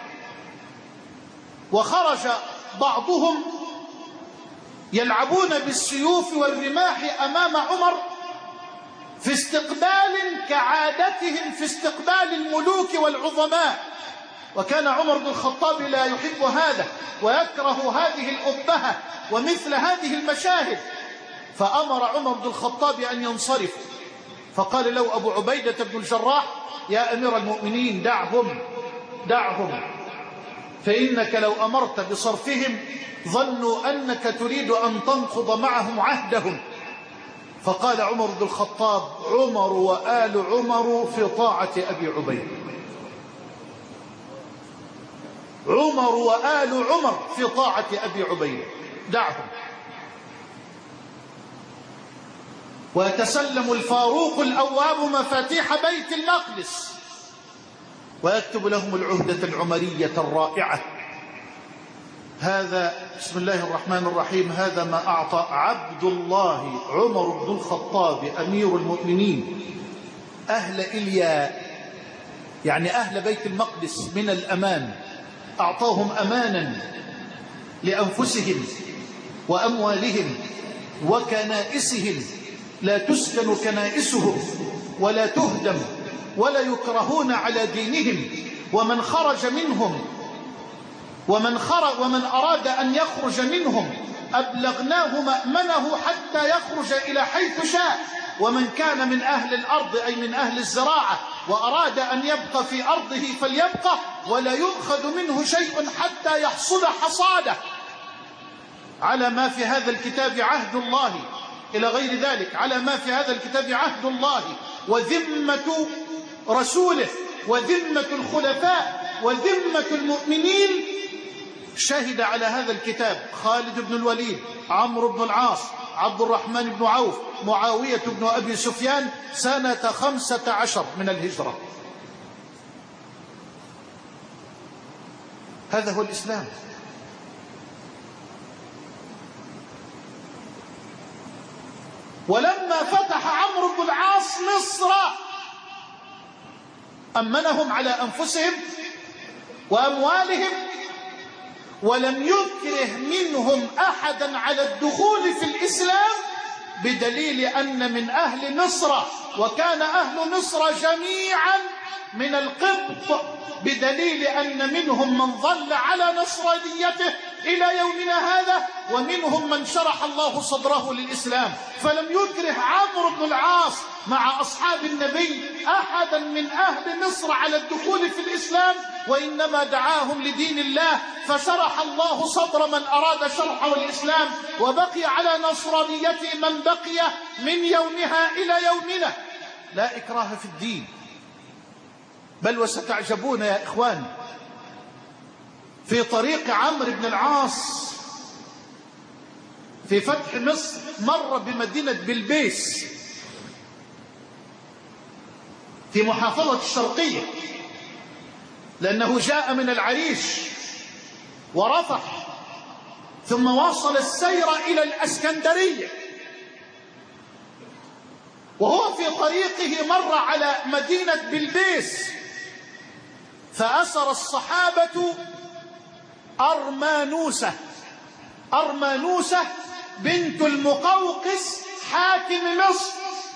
وخرج بعضهم يلعبون بالسيوف والرماح أمام عمر في استقبال كعادتهم في استقبال الملوك والعظماء، وكان عمر بن الخطاب لا يحب هذا ويكره هذه الأبهة ومثل هذه المشاهد، فأمر عمر بن الخطاب أن ينصرف، فقال له أبو عبيدة بن الجراح: يا أمير المؤمنين، دعهم، فإنك لو أمرت بصرفهم ظنوا أنك تريد أن تنقض معهم عهدهم. فقال عمر بن الخطاب: عمر وآل عمر في طاعة أبي عبيدة. عمر وآل عمر في طاعة أبي عبيدة، دعهم. ويتسلم الفاروق الأواب مفاتيح بيت المقدس ويكتب لهم العهدة العمرية الرائعة. هذا بسم الله الرحمن الرحيم، هذا ما أعطى عبد الله عمر بن الخطاب أمير المؤمنين أهل إلياء، يعني أهل بيت المقدس، من الأمان. أعطاهم أمانا لأنفسهم وأموالهم وكنائسهم، لا تسكن كنائسهم ولا تهدم ولا يكرهون على دينهم. ومن خرج منهم ومن أراد أن يخرج منهم أبلغناه مأمنه حتى يخرج إلى حيث شاء. ومن كان من أهل الأرض أي من أهل الزراعة وأراد أن يبقى في أرضه فليبقى، ولا يؤخذ منه شيء حتى يحصد حصاده. على ما في هذا الكتاب عهد الله، إلى غير ذلك، على ما في هذا الكتاب عهد الله وذمة رسوله وذمة الخلفاء وذمة المؤمنين. شهد على هذا الكتاب خالد بن الوليد، عمرو بن العاص، عبد الرحمن بن عوف، معاوية بن أبي سفيان سنة 15 من الهجرة. هذا هو الإسلام. ولما فتح عمرو بن العاص مصر أمنهم على أنفسهم وأموالهم، ولم يكره منهم أحدا على الدخول في الإسلام، بدليل أن من أهل مصر، وكان أهل مصر جميعا من القبط، بدليل أن منهم من ظل على نصرانيته إلى يومنا هذا، ومنهم من شرح الله صدره للإسلام. فلم يكره عمرو بن العاص مع أصحاب النبي أحدا من أهل مصر على الدخول في الإسلام، وإنما دعاهم لدين الله، فشرح الله صدر من أراد شرحه الإسلام، وبقي على نصرانيته من بقي من يومها إلى يومنا. لا إكراه في الدين. بل وستعجبون يا إخوان، في طريق عمرو بن العاص في فتح مصر مر بمدينة بلبيس في محافظة الشرقية، لأنه جاء من العريش ورفح، ثم واصل السير إلى الأسكندرية. وهو في طريقه مر على مدينة بلبيس، فأسر الصحابة أرمانوسة بنت المقوقس حاكم مصر.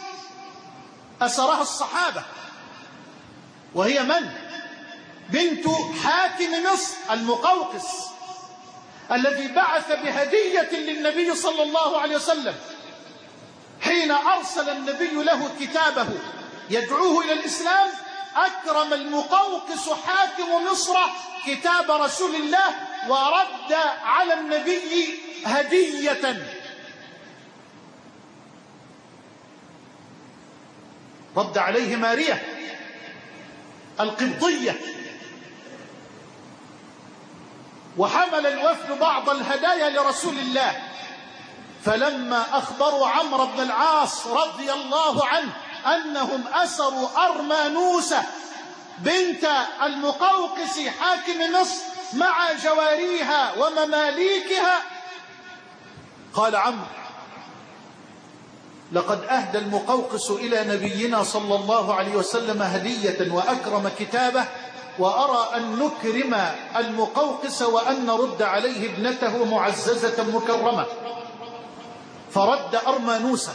أسرها الصحابة، وهي من؟ بنت حاكم مصر المقوقس، الذي بعث بهدية للنبي صلى الله عليه وسلم حين أرسل النبي له كتابه يدعوه إلى الإسلام. أكرم المقوقس حاكم مصر كتاب رسول الله، ورد على النبي هدية، رد عليه مارية القبطية. وحمل الوفد بعض الهدايا لرسول الله، فلما أخبروا عمرو بن العاص رضي الله عنه أنهم أسروا أرمانوسة بنت المقوقس حاكم مصر مع جواريها ومماليكها، قال عمرو: لقد أهدى المقوقس إلى نبينا صلى الله عليه وسلم هدية وأكرم كتابه، وأرى أن نكرم المقوقس وأن نرد عليه ابنته معززة مكرمة. فرد أرمانوسة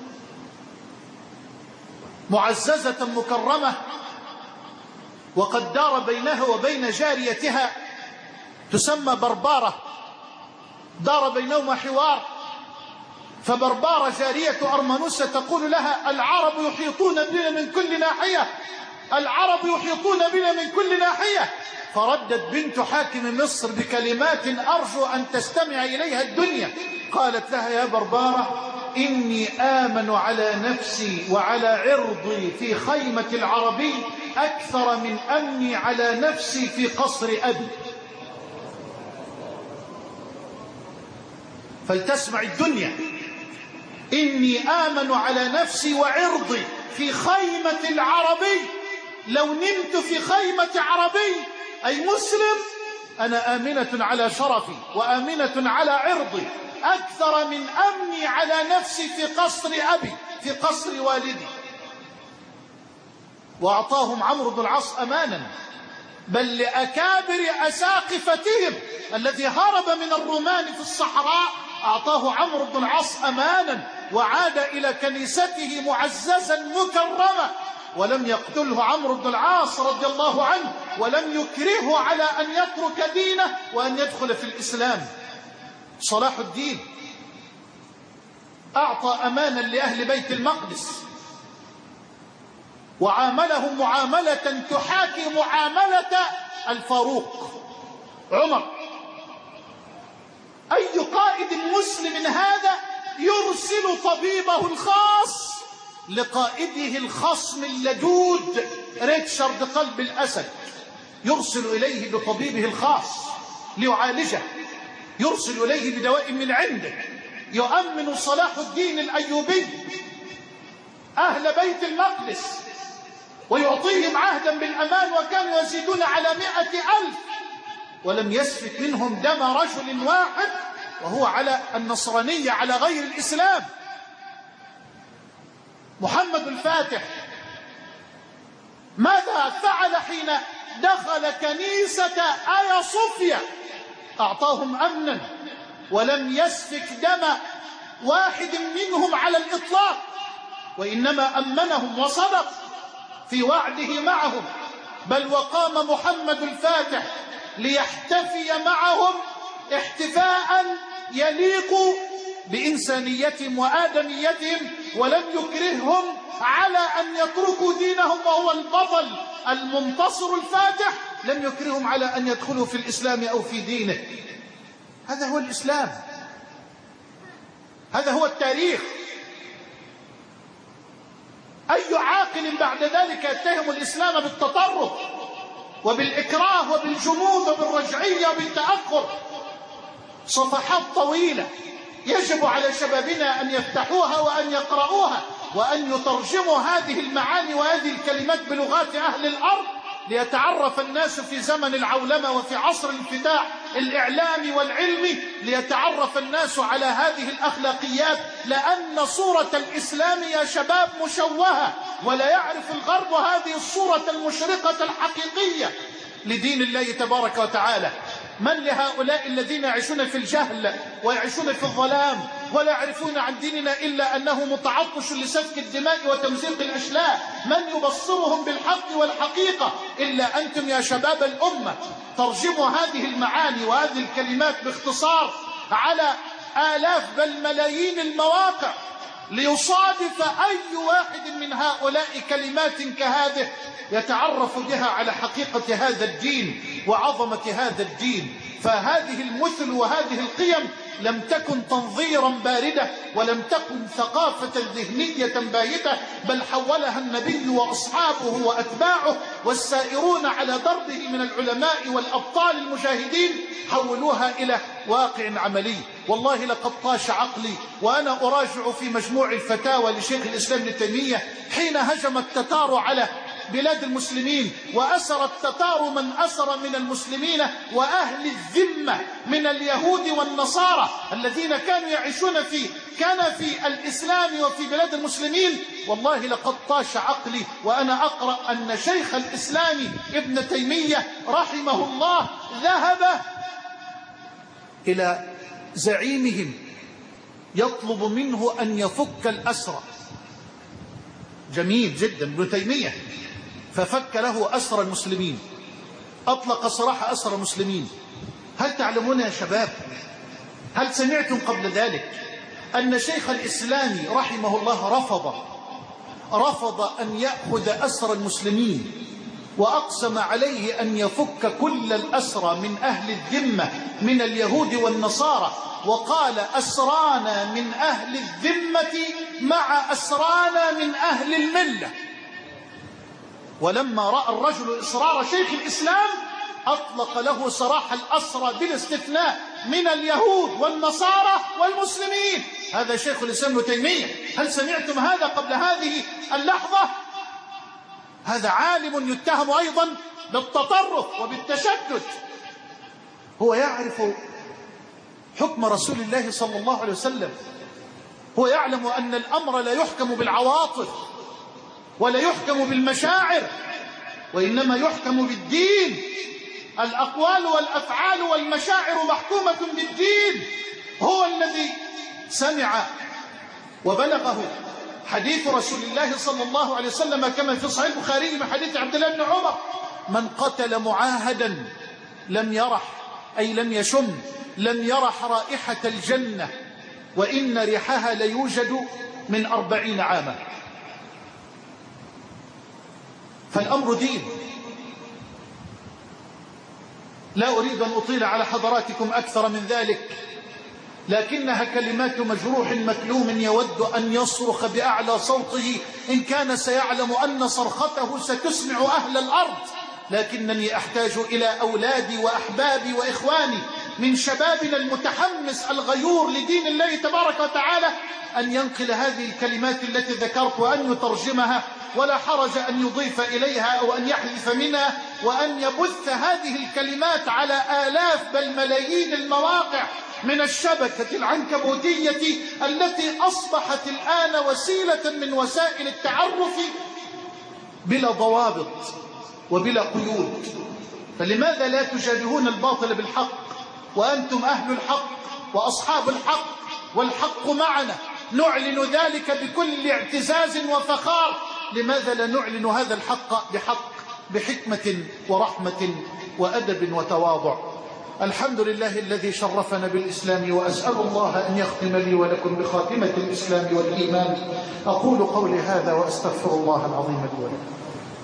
معززة مكرمة، وقد دار بينها وبين جاريتها تسمى بربارة، دار بينهما حوار. فبربارة جارية أرمانوسة تقول لها: العرب يحيطون بنا من كل ناحية، العرب يحيطون بنا من كل ناحية، فردت بنت حاكم مصر بكلمات أرجو أن تستمع إليها الدنيا. قالت لها: يا بربارة، إني آمن على نفسي وعلى عرضي في خيمة العربي أكثر من أمني على نفسي في قصر أبي. فلتسمع الدنيا: إني آمن على نفسي وعرضي في خيمة العربي، لو نمت في خيمة عربي أي مسلم أنا آمنة على شرفي وآمنة على عرضي أكثر من أمني على نفسي في قصر أبي، في قصر والدي. وأعطاهم عمرو بن العاص أمانا، بل لأكابر أساقفتهم الذي هرب من الرومان في الصحراء أعطاه عمرو بن العاص أمانا، وعاد إلى كنيسته معززا مكرما، ولم يقتله عمرو بن العاص رضي الله عنه، ولم يكرهه على أن يترك دينه وأن يدخل في الإسلام. صلاح الدين أعطى أمانا لأهل بيت المقدس، وعاملهم معاملة تحاكي معاملة الفاروق عمر. أي قائد مسلم هذا يرسل طبيبه الخاص لقائده الخصم اللدود ريتشارد قلب الأسد، يرسل إليه بطبيبه الخاص ليعالجه، يرسل إليه بدواء من عنده، يؤمن صلاح الدين الأيوبي أهل بيت المقدس ويعطيهم عهدا بالأمان، وكانوا يزيدون على 100,000، ولم يسفك منهم دم رجل واحد وهو على النصرانية، على غير الإسلام. محمد الفاتح ماذا فعل حين دخل كنيسة آيا صوفيا؟ أعطاهم أمنا ولم يسفك دم واحد منهم على الإطلاق، وإنما أمنهم وصدق في وعده معهم، بل وقام محمد الفاتح ليحتفي معهم احتفاء يليق بإنسانيتهم وآدميتهم، ولم يكرههم على أن يتركوا دينهم، وهو البطل المنتصر الفاتح لم يكرههم على أن يدخلوا في الإسلام أو في دينه. هذا هو الإسلام، هذا هو التاريخ. أي عاقل بعد ذلك يتهم الإسلام بالتطرف وبالإكراه وبالجمود وبالرجعية وبالتأخر؟ صفحات طويلة يجب على شبابنا أن يفتحوها وأن يقرؤوها وأن يترجموا هذه المعاني وهذه الكلمات بلغات أهل الأرض، ليتعرف الناس في زمن العولمة وفي عصر الانفتاح الإعلامي والعلمي، ليتعرف الناس على هذه الأخلاقيات، لأن صورة الإسلام يا شباب مشوهة، ولا يعرف الغرب هذه الصورة المشرقة الحقيقية لدين الله تبارك وتعالى. من لهؤلاء الذين يعيشون في الجهل ويعيشون في الظلام ولا يعرفون عن ديننا إلا أنه متعطش لسفك الدماء وتمزيق الأشلاء؟ من يبصرهم بالحق والحقيقة إلا أنتم يا شباب الأمة؟ ترجموا هذه المعاني وهذه الكلمات باختصار على آلاف بل ملايين المواقع، ليصادف أي واحد من هؤلاء كلمات كهذه يتعرف بها على حقيقة هذا الدين وعظمة هذا الدين. فهذه المثل وهذه القيم لم تكن تنظيرا باردة، ولم تكن ثقافة ذهنية باهتة، بل حولها النبي وأصحابه وأتباعه والسائرون على دربه من العلماء والأبطال المجاهدين، حولوها إلى واقع عملي. والله لقد طاش عقلي وأنا أراجع في مجموع الفتاوى لشيخ الإسلام ابن تيمية حين هجم التتار على بلاد المسلمين، وأسر التتار من أسر من المسلمين وأهل الذمة من اليهود والنصارى الذين كانوا يعيشون في الإسلام وفي بلاد المسلمين. والله لقد طاش عقلي وأنا أقرأ أن شيخ الإسلام ابن تيمية رحمه الله ذهب إلى زعيمهم يطلب منه أن يفك الأسرى. جميل جدا ابن تيمية، ففك له أسرى المسلمين، أطلق سراح أسرى المسلمين. هل تعلمون يا شباب، هل سمعتم قبل ذلك أن شيخ الإسلام رحمه الله رفض أن يأخذ أسرى المسلمين وأقسم عليه أن يفك كل الأسرى من أهل الذمة من اليهود والنصارى، وقال أسرانا من أهل الذمة مع أسرانا من أهل الملة. ولما رأى الرجل إصرار شيخ الإسلام أطلق له سراح الأسرى بالاستثناء من اليهود والنصارى والمسلمين. هذا شيخ الإسلام ابن تيمية. هل سمعتم هذا قبل هذه اللحظة؟ هذا عالم يتهم أيضا بالتطرف وبالتشدد. هو يعرف حكم رسول الله صلى الله عليه وسلم، هو يعلم أن الأمر لا يحكم بالعواطف ولا يحكم بالمشاعر، وإنما يحكم بالدين. الأقوال والأفعال والمشاعر محكومة بالدين. هو الذي سمع وبلغه حديث رسول الله صلى الله عليه وسلم كما في صحيح البخاري من حديث عبد الله بن عمر: من قتل معاهدا لم يرح، أي لم يشم، لم يرح رائحة الجنة، وإن ريحها ليوجد من 40 عاما. فالأمر دين. لا أريد أن أطيل على حضراتكم أكثر من ذلك، لكنها كلمات مجروح مكلوم يود أن يصرخ بأعلى صوته إن كان سيعلم أن صرخته ستسمع أهل الأرض. لكنني أحتاج إلى أولادي وأحبابي وإخواني من شبابنا المتحمس الغيور لدين الله تبارك وتعالى أن ينقل هذه الكلمات التي ذكرت وأن يترجمها، ولا حرج أن يضيف إليها أو أن يحذف منها، وأن يبث هذه الكلمات على آلاف بل ملايين المواقع من الشبكة العنكبوتية التي أصبحت الآن وسيلة من وسائل التعرف بلا ضوابط وبلا قيود. فلماذا لا تشابهون الباطل بالحق وأنتم أهل الحق وأصحاب الحق والحق معنا؟ نعلن ذلك بكل اعتزاز وفخار. لماذا لا نعلن هذا الحق بحكمة ورحمة وأدب وتواضع؟ الحمد لله الذي شرفنا بالإسلام، وأسأل الله أن يختم لي ولكم بخاتمة الإسلام والإيمان. أقول قولي هذا وأستغفر الله العظيم لي ولكم.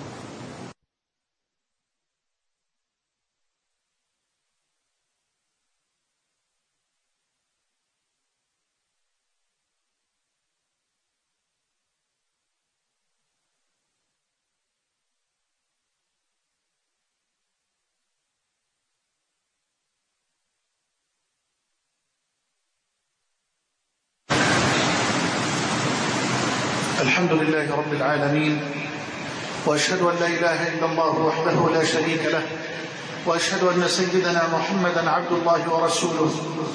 الحمد لله رب العالمين، وأشهد أن لا إله إلا الله وحده لا شريك له، وأشهد أن سيدنا محمدا عبد الله ورسوله.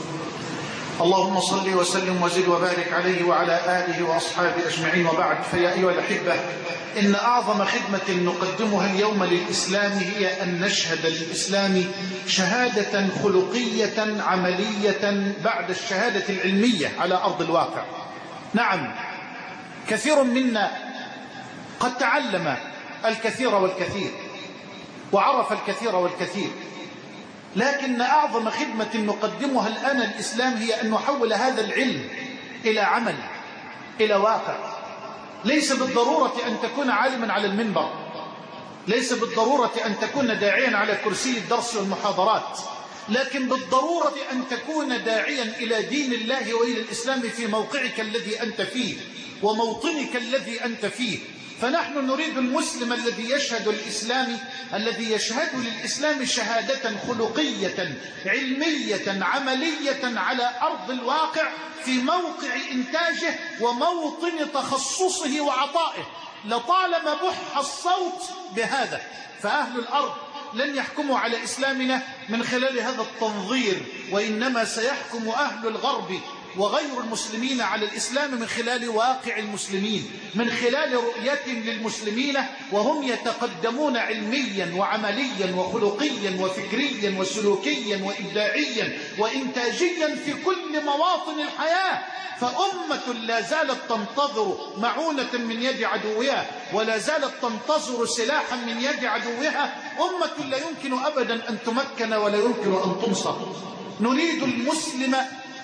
اللهم صل وسلم وزد وبارك عليه وعلى آله وأصحابه أجمعين، وبعد. فيا أيها الأحبة، إن أعظم خدمة نقدمها اليوم للإسلام هي أن نشهد للإسلام شهادة خلقية عملية بعد الشهادة العلمية على أرض الواقع. نعم، كثير منا قد تعلم الكثير والكثير وعرف الكثير والكثير، لكن أعظم خدمة نقدمها الآن الإسلام هي أن نحول هذا العلم إلى عمل، إلى واقع. ليس بالضرورة أن تكون عالما على المنبر، ليس بالضرورة أن تكون داعيا على كرسي الدرس والمحاضرات، لكن بالضرورة أن تكون داعيا إلى دين الله وإلى الإسلام في موقعك الذي أنت فيه وموطنك الذي أنت فيه. فنحن نريد المسلم الذي يشهد الإسلام، الذي يشهد للإسلام شهادة خلقية علمية عملية على أرض الواقع في موقع إنتاجه وموطن تخصصه وعطائه. لطالما بح الصوت بهذا، فأهل الأرض لن يحكموا على إسلامنا من خلال هذا التنظير، وإنما سيحكم أهل الغرب وغير المسلمين على الإسلام من خلال واقع المسلمين، من خلال رؤيتهم للمسلمين وهم يتقدمون علميا وعمليا وخلقيا وفكريا وسلوكيا وإبداعيا وإنتاجيا في كل مواطن الحياة. فأمة لا زالت تنتظر معونة من يد عدوها، ولا زالت تنتظر سلاحا من يد عدوها. أمة لا يمكن أبدا أن تمكن ولا يمكن أن تنصر. نريد المسلم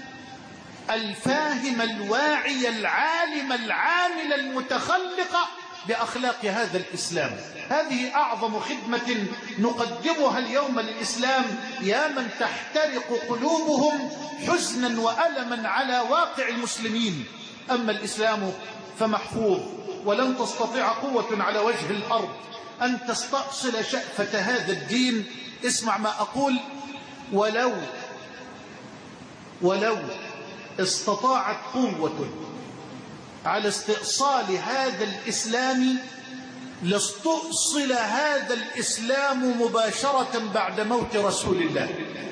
الفاهم الواعي العالم العامل المتخلق بأخلاق هذا الإسلام. هذه أعظم خدمة نقدمها اليوم للإسلام، يا من تحترق قلوبهم حزنا وألما على واقع المسلمين. أما الإسلام فمحفوظ، ولن تستطيع قوة على وجه الأرض أن تستأصل شأفة هذا الدين. اسمع ما أقول: ولو استطاعت قوة على استئصال هذا الإسلام لاستؤصل هذا الإسلام مباشرة بعد موت رسول الله.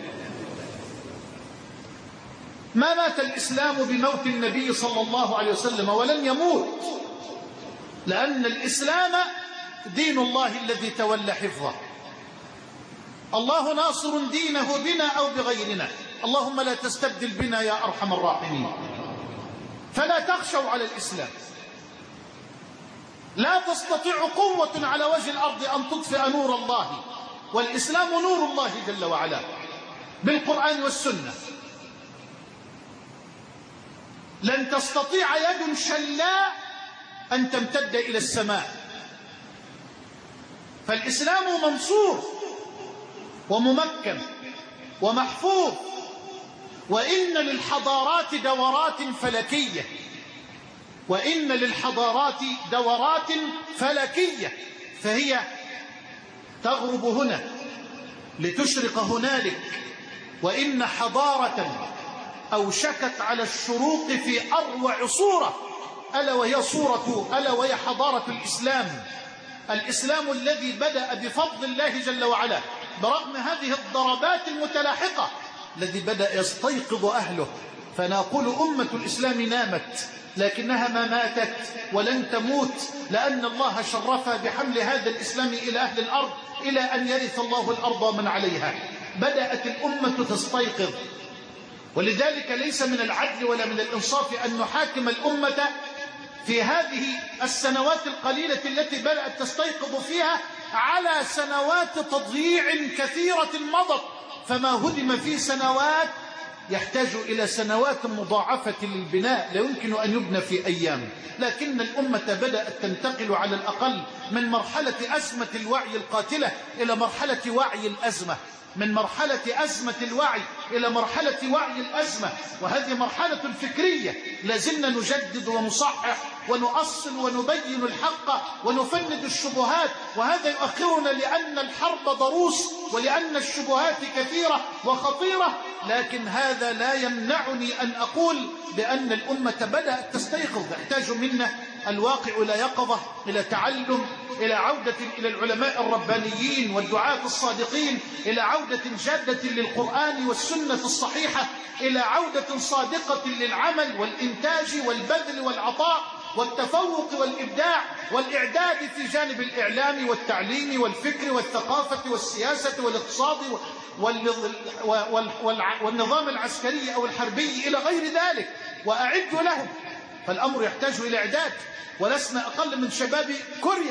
ما مات الإسلام بموت النبي صلى الله عليه وسلم، ولن يموت، لأن الإسلام دين الله الذي تولى حفظه. الله ناصر دينه بنا أو بغيرنا، اللهم لا تستبدل بنا يا أرحم الراحمين. فلا تخشوا على الإسلام. لا تستطيع قوة على وجه الأرض أن تطفئ نور الله، والإسلام نور الله جل وعلا بالقرآن والسنة. لن تستطيع يد شلاء أن تمتد إلى السماء. فالإسلام منصور وممكن ومحفوظ. وإن للحضارات دورات فلكية، وإن للحضارات دورات فلكية، فهي تغرب هنا لتشرق هنالك. وإن حضارة أوشكت على الشروق في أروع صورة، ألا وهي حضارة الإسلام. الإسلام الذي بدأ بفضل الله جل وعلا برغم هذه الضربات المتلاحقة، الذي بدأ يستيقظ أهله. فنقول أمة الإسلام نامت، لكنها ما ماتت ولن تموت، لأن الله شرفها بحمل هذا الإسلام إلى أهل الأرض إلى أن يرث الله الأرض ومن عليها. بدأت الأمة تستيقظ، ولذلك ليس من العدل ولا من الإنصاف أن نحاكم الأمة في هذه السنوات القليلة التي بدأت تستيقظ فيها على سنوات تضييع كثيرة مضت. فما هدم في سنوات يحتاج إلى سنوات مضاعفة للبناء، لا يمكن أن يبنى في أيام. لكن الأمة بدأت تنتقل على الأقل من مرحلة أزمة الوعي القاتلة إلى مرحلة وعي الأزمة، من مرحلة أزمة الوعي إلى مرحلة وعي الأزمة. وهذه مرحلة فكرية لازلنا نجدد ونصحح ونؤصل ونبين الحق ونفند الشبهات، وهذا يؤخرنا لأن الحرب ضروس ولأن الشبهات كثيرة وخطيرة. لكن هذا لا يمنعني أن أقول بأن الأمة بدأت تستيقظ. يحتاج منا الواقع إلى يقظة، إلى تعلم، إلى عودة إلى العلماء الربانيين والدعاة الصادقين، إلى عودة جادة للقرآن والسنة الصحيحة، إلى عودة صادقة للعمل والإنتاج والبذل والعطاء والتفوق والإبداع والإعداد في جانب الإعلام والتعليم والفكر والثقافة والسياسة والاقتصاد والنظام العسكري أو الحربي إلى غير ذلك، وأعدوا لهم. فالأمر يحتاج إلى إعداد. ولسنا أقل من شباب كوريا،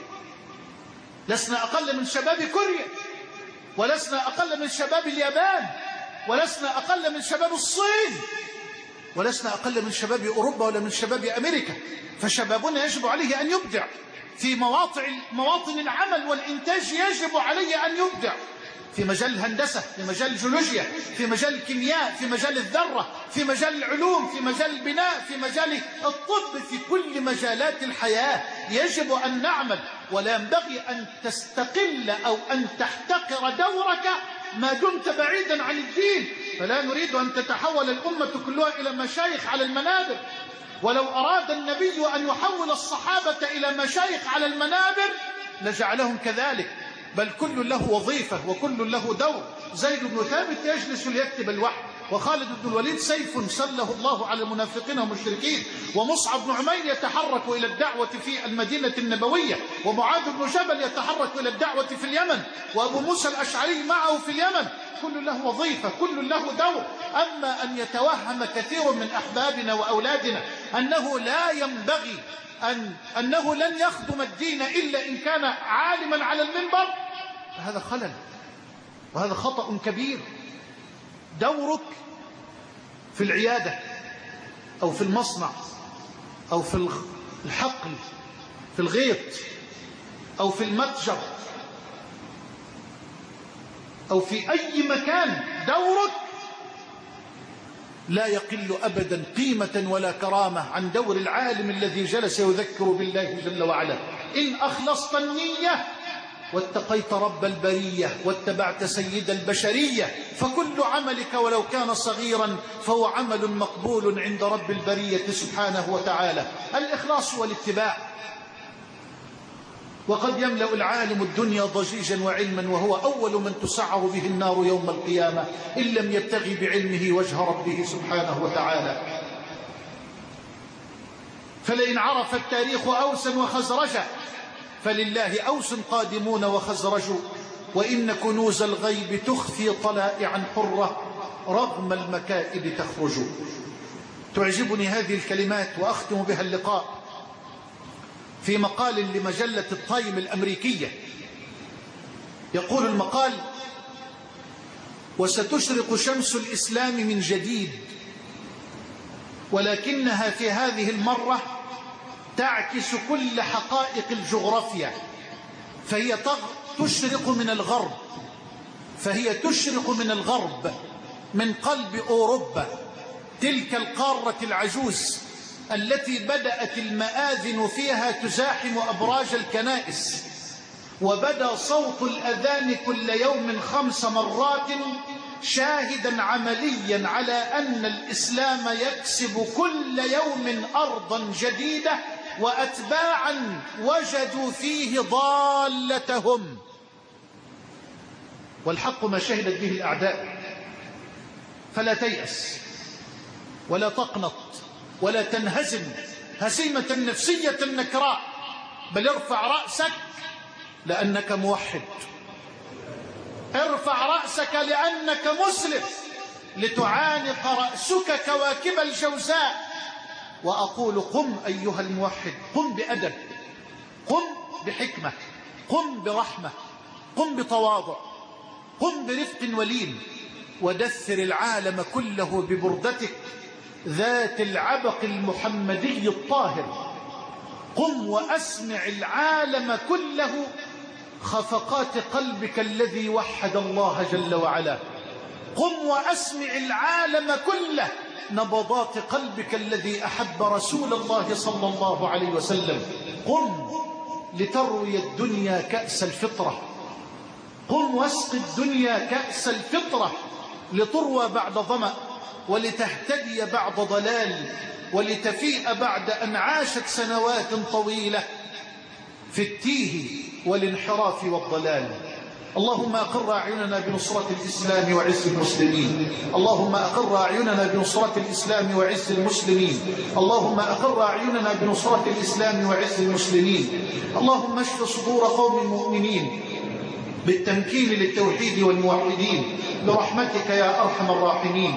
لسنا أقل من شباب كوريا، ولسنا أقل من شباب اليابان، ولسنا أقل من شباب الصين، ولسنا أقل من شباب أوروبا ولا من شباب أمريكا. فشبابنا يجب عليه أن يبدع في مواطن العمل والإنتاج، يجب عليه أن يبدع في مجال الهندسة، في مجال الجيولوجيا، في مجال الكيمياء، في مجال الذرة، في مجال العلوم، في مجال البناء، في مجال الطب، في كل مجالات الحياة يجب أن نعمل. ولا ينبغي أن تستقل أو أن تحتقر دورك ما دمت بعيدا عن الدين. فلا نريد أن تتحول الأمة كلها إلى مشايخ على المنابر. ولو أراد النبي أن يحول الصحابة إلى مشايخ على المنابر لجعلهم كذلك، بل كل له وظيفة وكل له دور. زيد بن ثابت يجلس ليكتب الوحي، وخالد بن الوليد سيف سله الله على المنافقين والمشركين، ومصعب بن عمير يتحرك إلى الدعوة في المدينة النبوية، ومعاذ بن جبل يتحرك إلى الدعوة في اليمن، وأبو موسى الأشعري معه في اليمن. كل له وظيفة، كل له دور. أما أن يتوهم كثير من أحبابنا وأولادنا أنه لا ينبغي أنه لن يخدم الدين إلا إن كان عالما على المنبر، فهذا خلل وهذا خطأ كبير. دورك في العيادة أو في المصنع أو في الحقل في الغيط أو في المتجر أو في أي مكان، دورك لا يقل أبدا قيمة ولا كرامة عن دور العالم الذي جلس يذكر بالله جل وعلا. إن أخلصت النية واتقيت رب البرية واتبعت سيد البشرية، فكل عملك ولو كان صغيرا فهو عمل مقبول عند رب البرية سبحانه وتعالى. الإخلاص والاتباع. وقد يملأ العالم الدنيا ضجيجا وعلما وهو أول من تسعر به النار يوم القيامة إن لم يبتغي بعلمه وجه ربه سبحانه وتعالى. فلئن عرف التاريخ أوسا وخزرجا فلله أوس قادمون وخزرج، وإن كنوز الغيب تخفي طلائعا حرة رغم المكائد تخرج. تعجبني هذه الكلمات وأختم بها اللقاء في مقال لمجلة التايم الأمريكية. يقول المقال: وستشرق شمس الإسلام من جديد، ولكنها في هذه المرة تعكس كل حقائق الجغرافيا، فهي تشرق من الغرب، من قلب أوروبا، تلك القارة العجوز التي بدأت المآذن فيها تزاحم أبراج الكنائس، وبدأ صوت الأذان كل يوم 5 مرات شاهدا عمليا على أن الإسلام يكسب كل يوم أرضا جديدة وأتباعا وجدوا فيه ضالتهم. والحق ما شهدت به الأعداء، فلا تيأس ولا تقنط ولا تنهزم هزيمة نفسية نكراء، بل ارفع رأسك لأنك موحد، ارفع رأسك لأنك مسلم، لتعانق رأسك كواكب الجوزاء. وأقول: قم أيها الموحد، قم بأدب، قم بحكمة، قم برحمة، قم بتواضع، قم برفق ولين، ودثر العالم كله ببردتك ذات العبق المحمدي الطاهر. قم وأسمع العالم كله خفقات قلبك الذي وحد الله جل وعلا. قم وأسمع العالم كله نبضات قلبك الذي أحب رسول الله صلى الله عليه وسلم. قم لتروي الدنيا كأس الفطرة، قم واسق الدنيا كأس الفطرة لتروى بعد ظمأ، ولتهتدي بعد ضلال، ولتفيء بعد أن عاشت سنوات طويلة في التيه والانحراف والضلال. اللهم أقر أعيننا بنصرة الإسلام وعز المسلمين، اللهم أقر أعيننا بنصرة الإسلام وعز المسلمين، اللهم أقر أعيننا بنصرة الإسلام وعز المسلمين. اللهم اشف صدور قوم مؤمنين بالتمكين للتوحيد والموحدين برحمتك يا أرحم الراحمين.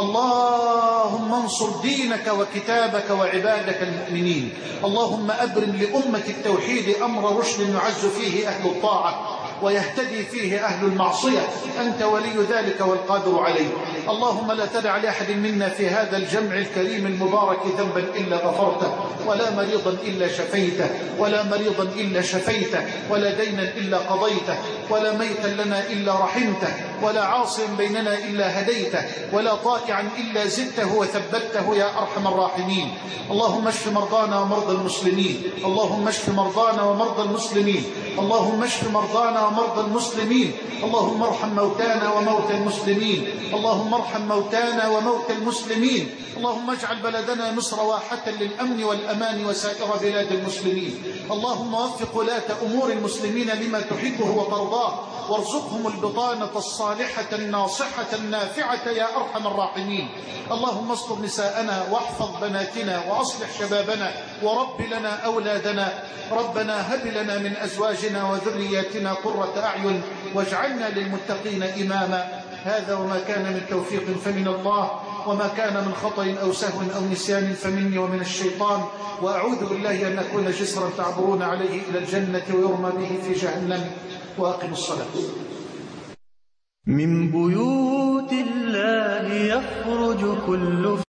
اللهم انصر دينك وكتابك وعبادك المؤمنين. اللهم أبرم لأمة التوحيد أمر رشد يعز فيه أهل الطاعة ويهتدي فيه أهل المعصية، أنت ولي ذلك والقادر عليه. اللهم لا تدع لأحد منا في هذا الجمع الكريم المبارك ذنبا إلا غفرته، ولا مريضا إلا شفيته، ولا مريضا إلا شفيته، ولا دينا إلا قضيته، ولا ميتا لنا إلا رحمته، ولا عاصيا بيننا إلا هديته، ولا طائعا إلا زدته وثبته يا أرحم الراحمين. اللهم اشف مرضانا ومرضى المسلمين، اللهم اشف مرضانا ومرضى المسلمين، اللهم اشف مرضانا ومرضى المسلمين، اللهم ارحم موتانا وموتى المسلمين، اللهم ارحم موتانا وموتى المسلمين. اللهم اجعل بلدنا مصر واحة للأمن والأمان وسائر بلاد المسلمين. اللهم وفق ولاة أمور المسلمين لما تحبه وترضاه، وارزقهم البطانة الصالحة الناصحة النافعة يا أرحم الراحمين. اللهم استر نساءنا واحفظ بناتنا وأصلح شبابنا ورب لنا أولادنا. ربنا هب لنا من أزواجنا وذرياتنا قرة أعين واجعلنا للمتقين إماما. هذا وما كان من توفيق فمن الله، وما كان من خطأ أو سهو أو نسيان فمني ومن الشيطان، وأعوذ بالله أن أكون جسرا تعبرون عليه إلى الجنة ويرمى به في جهنم. وأقم الصلاة. من بيوت الله يخرج كل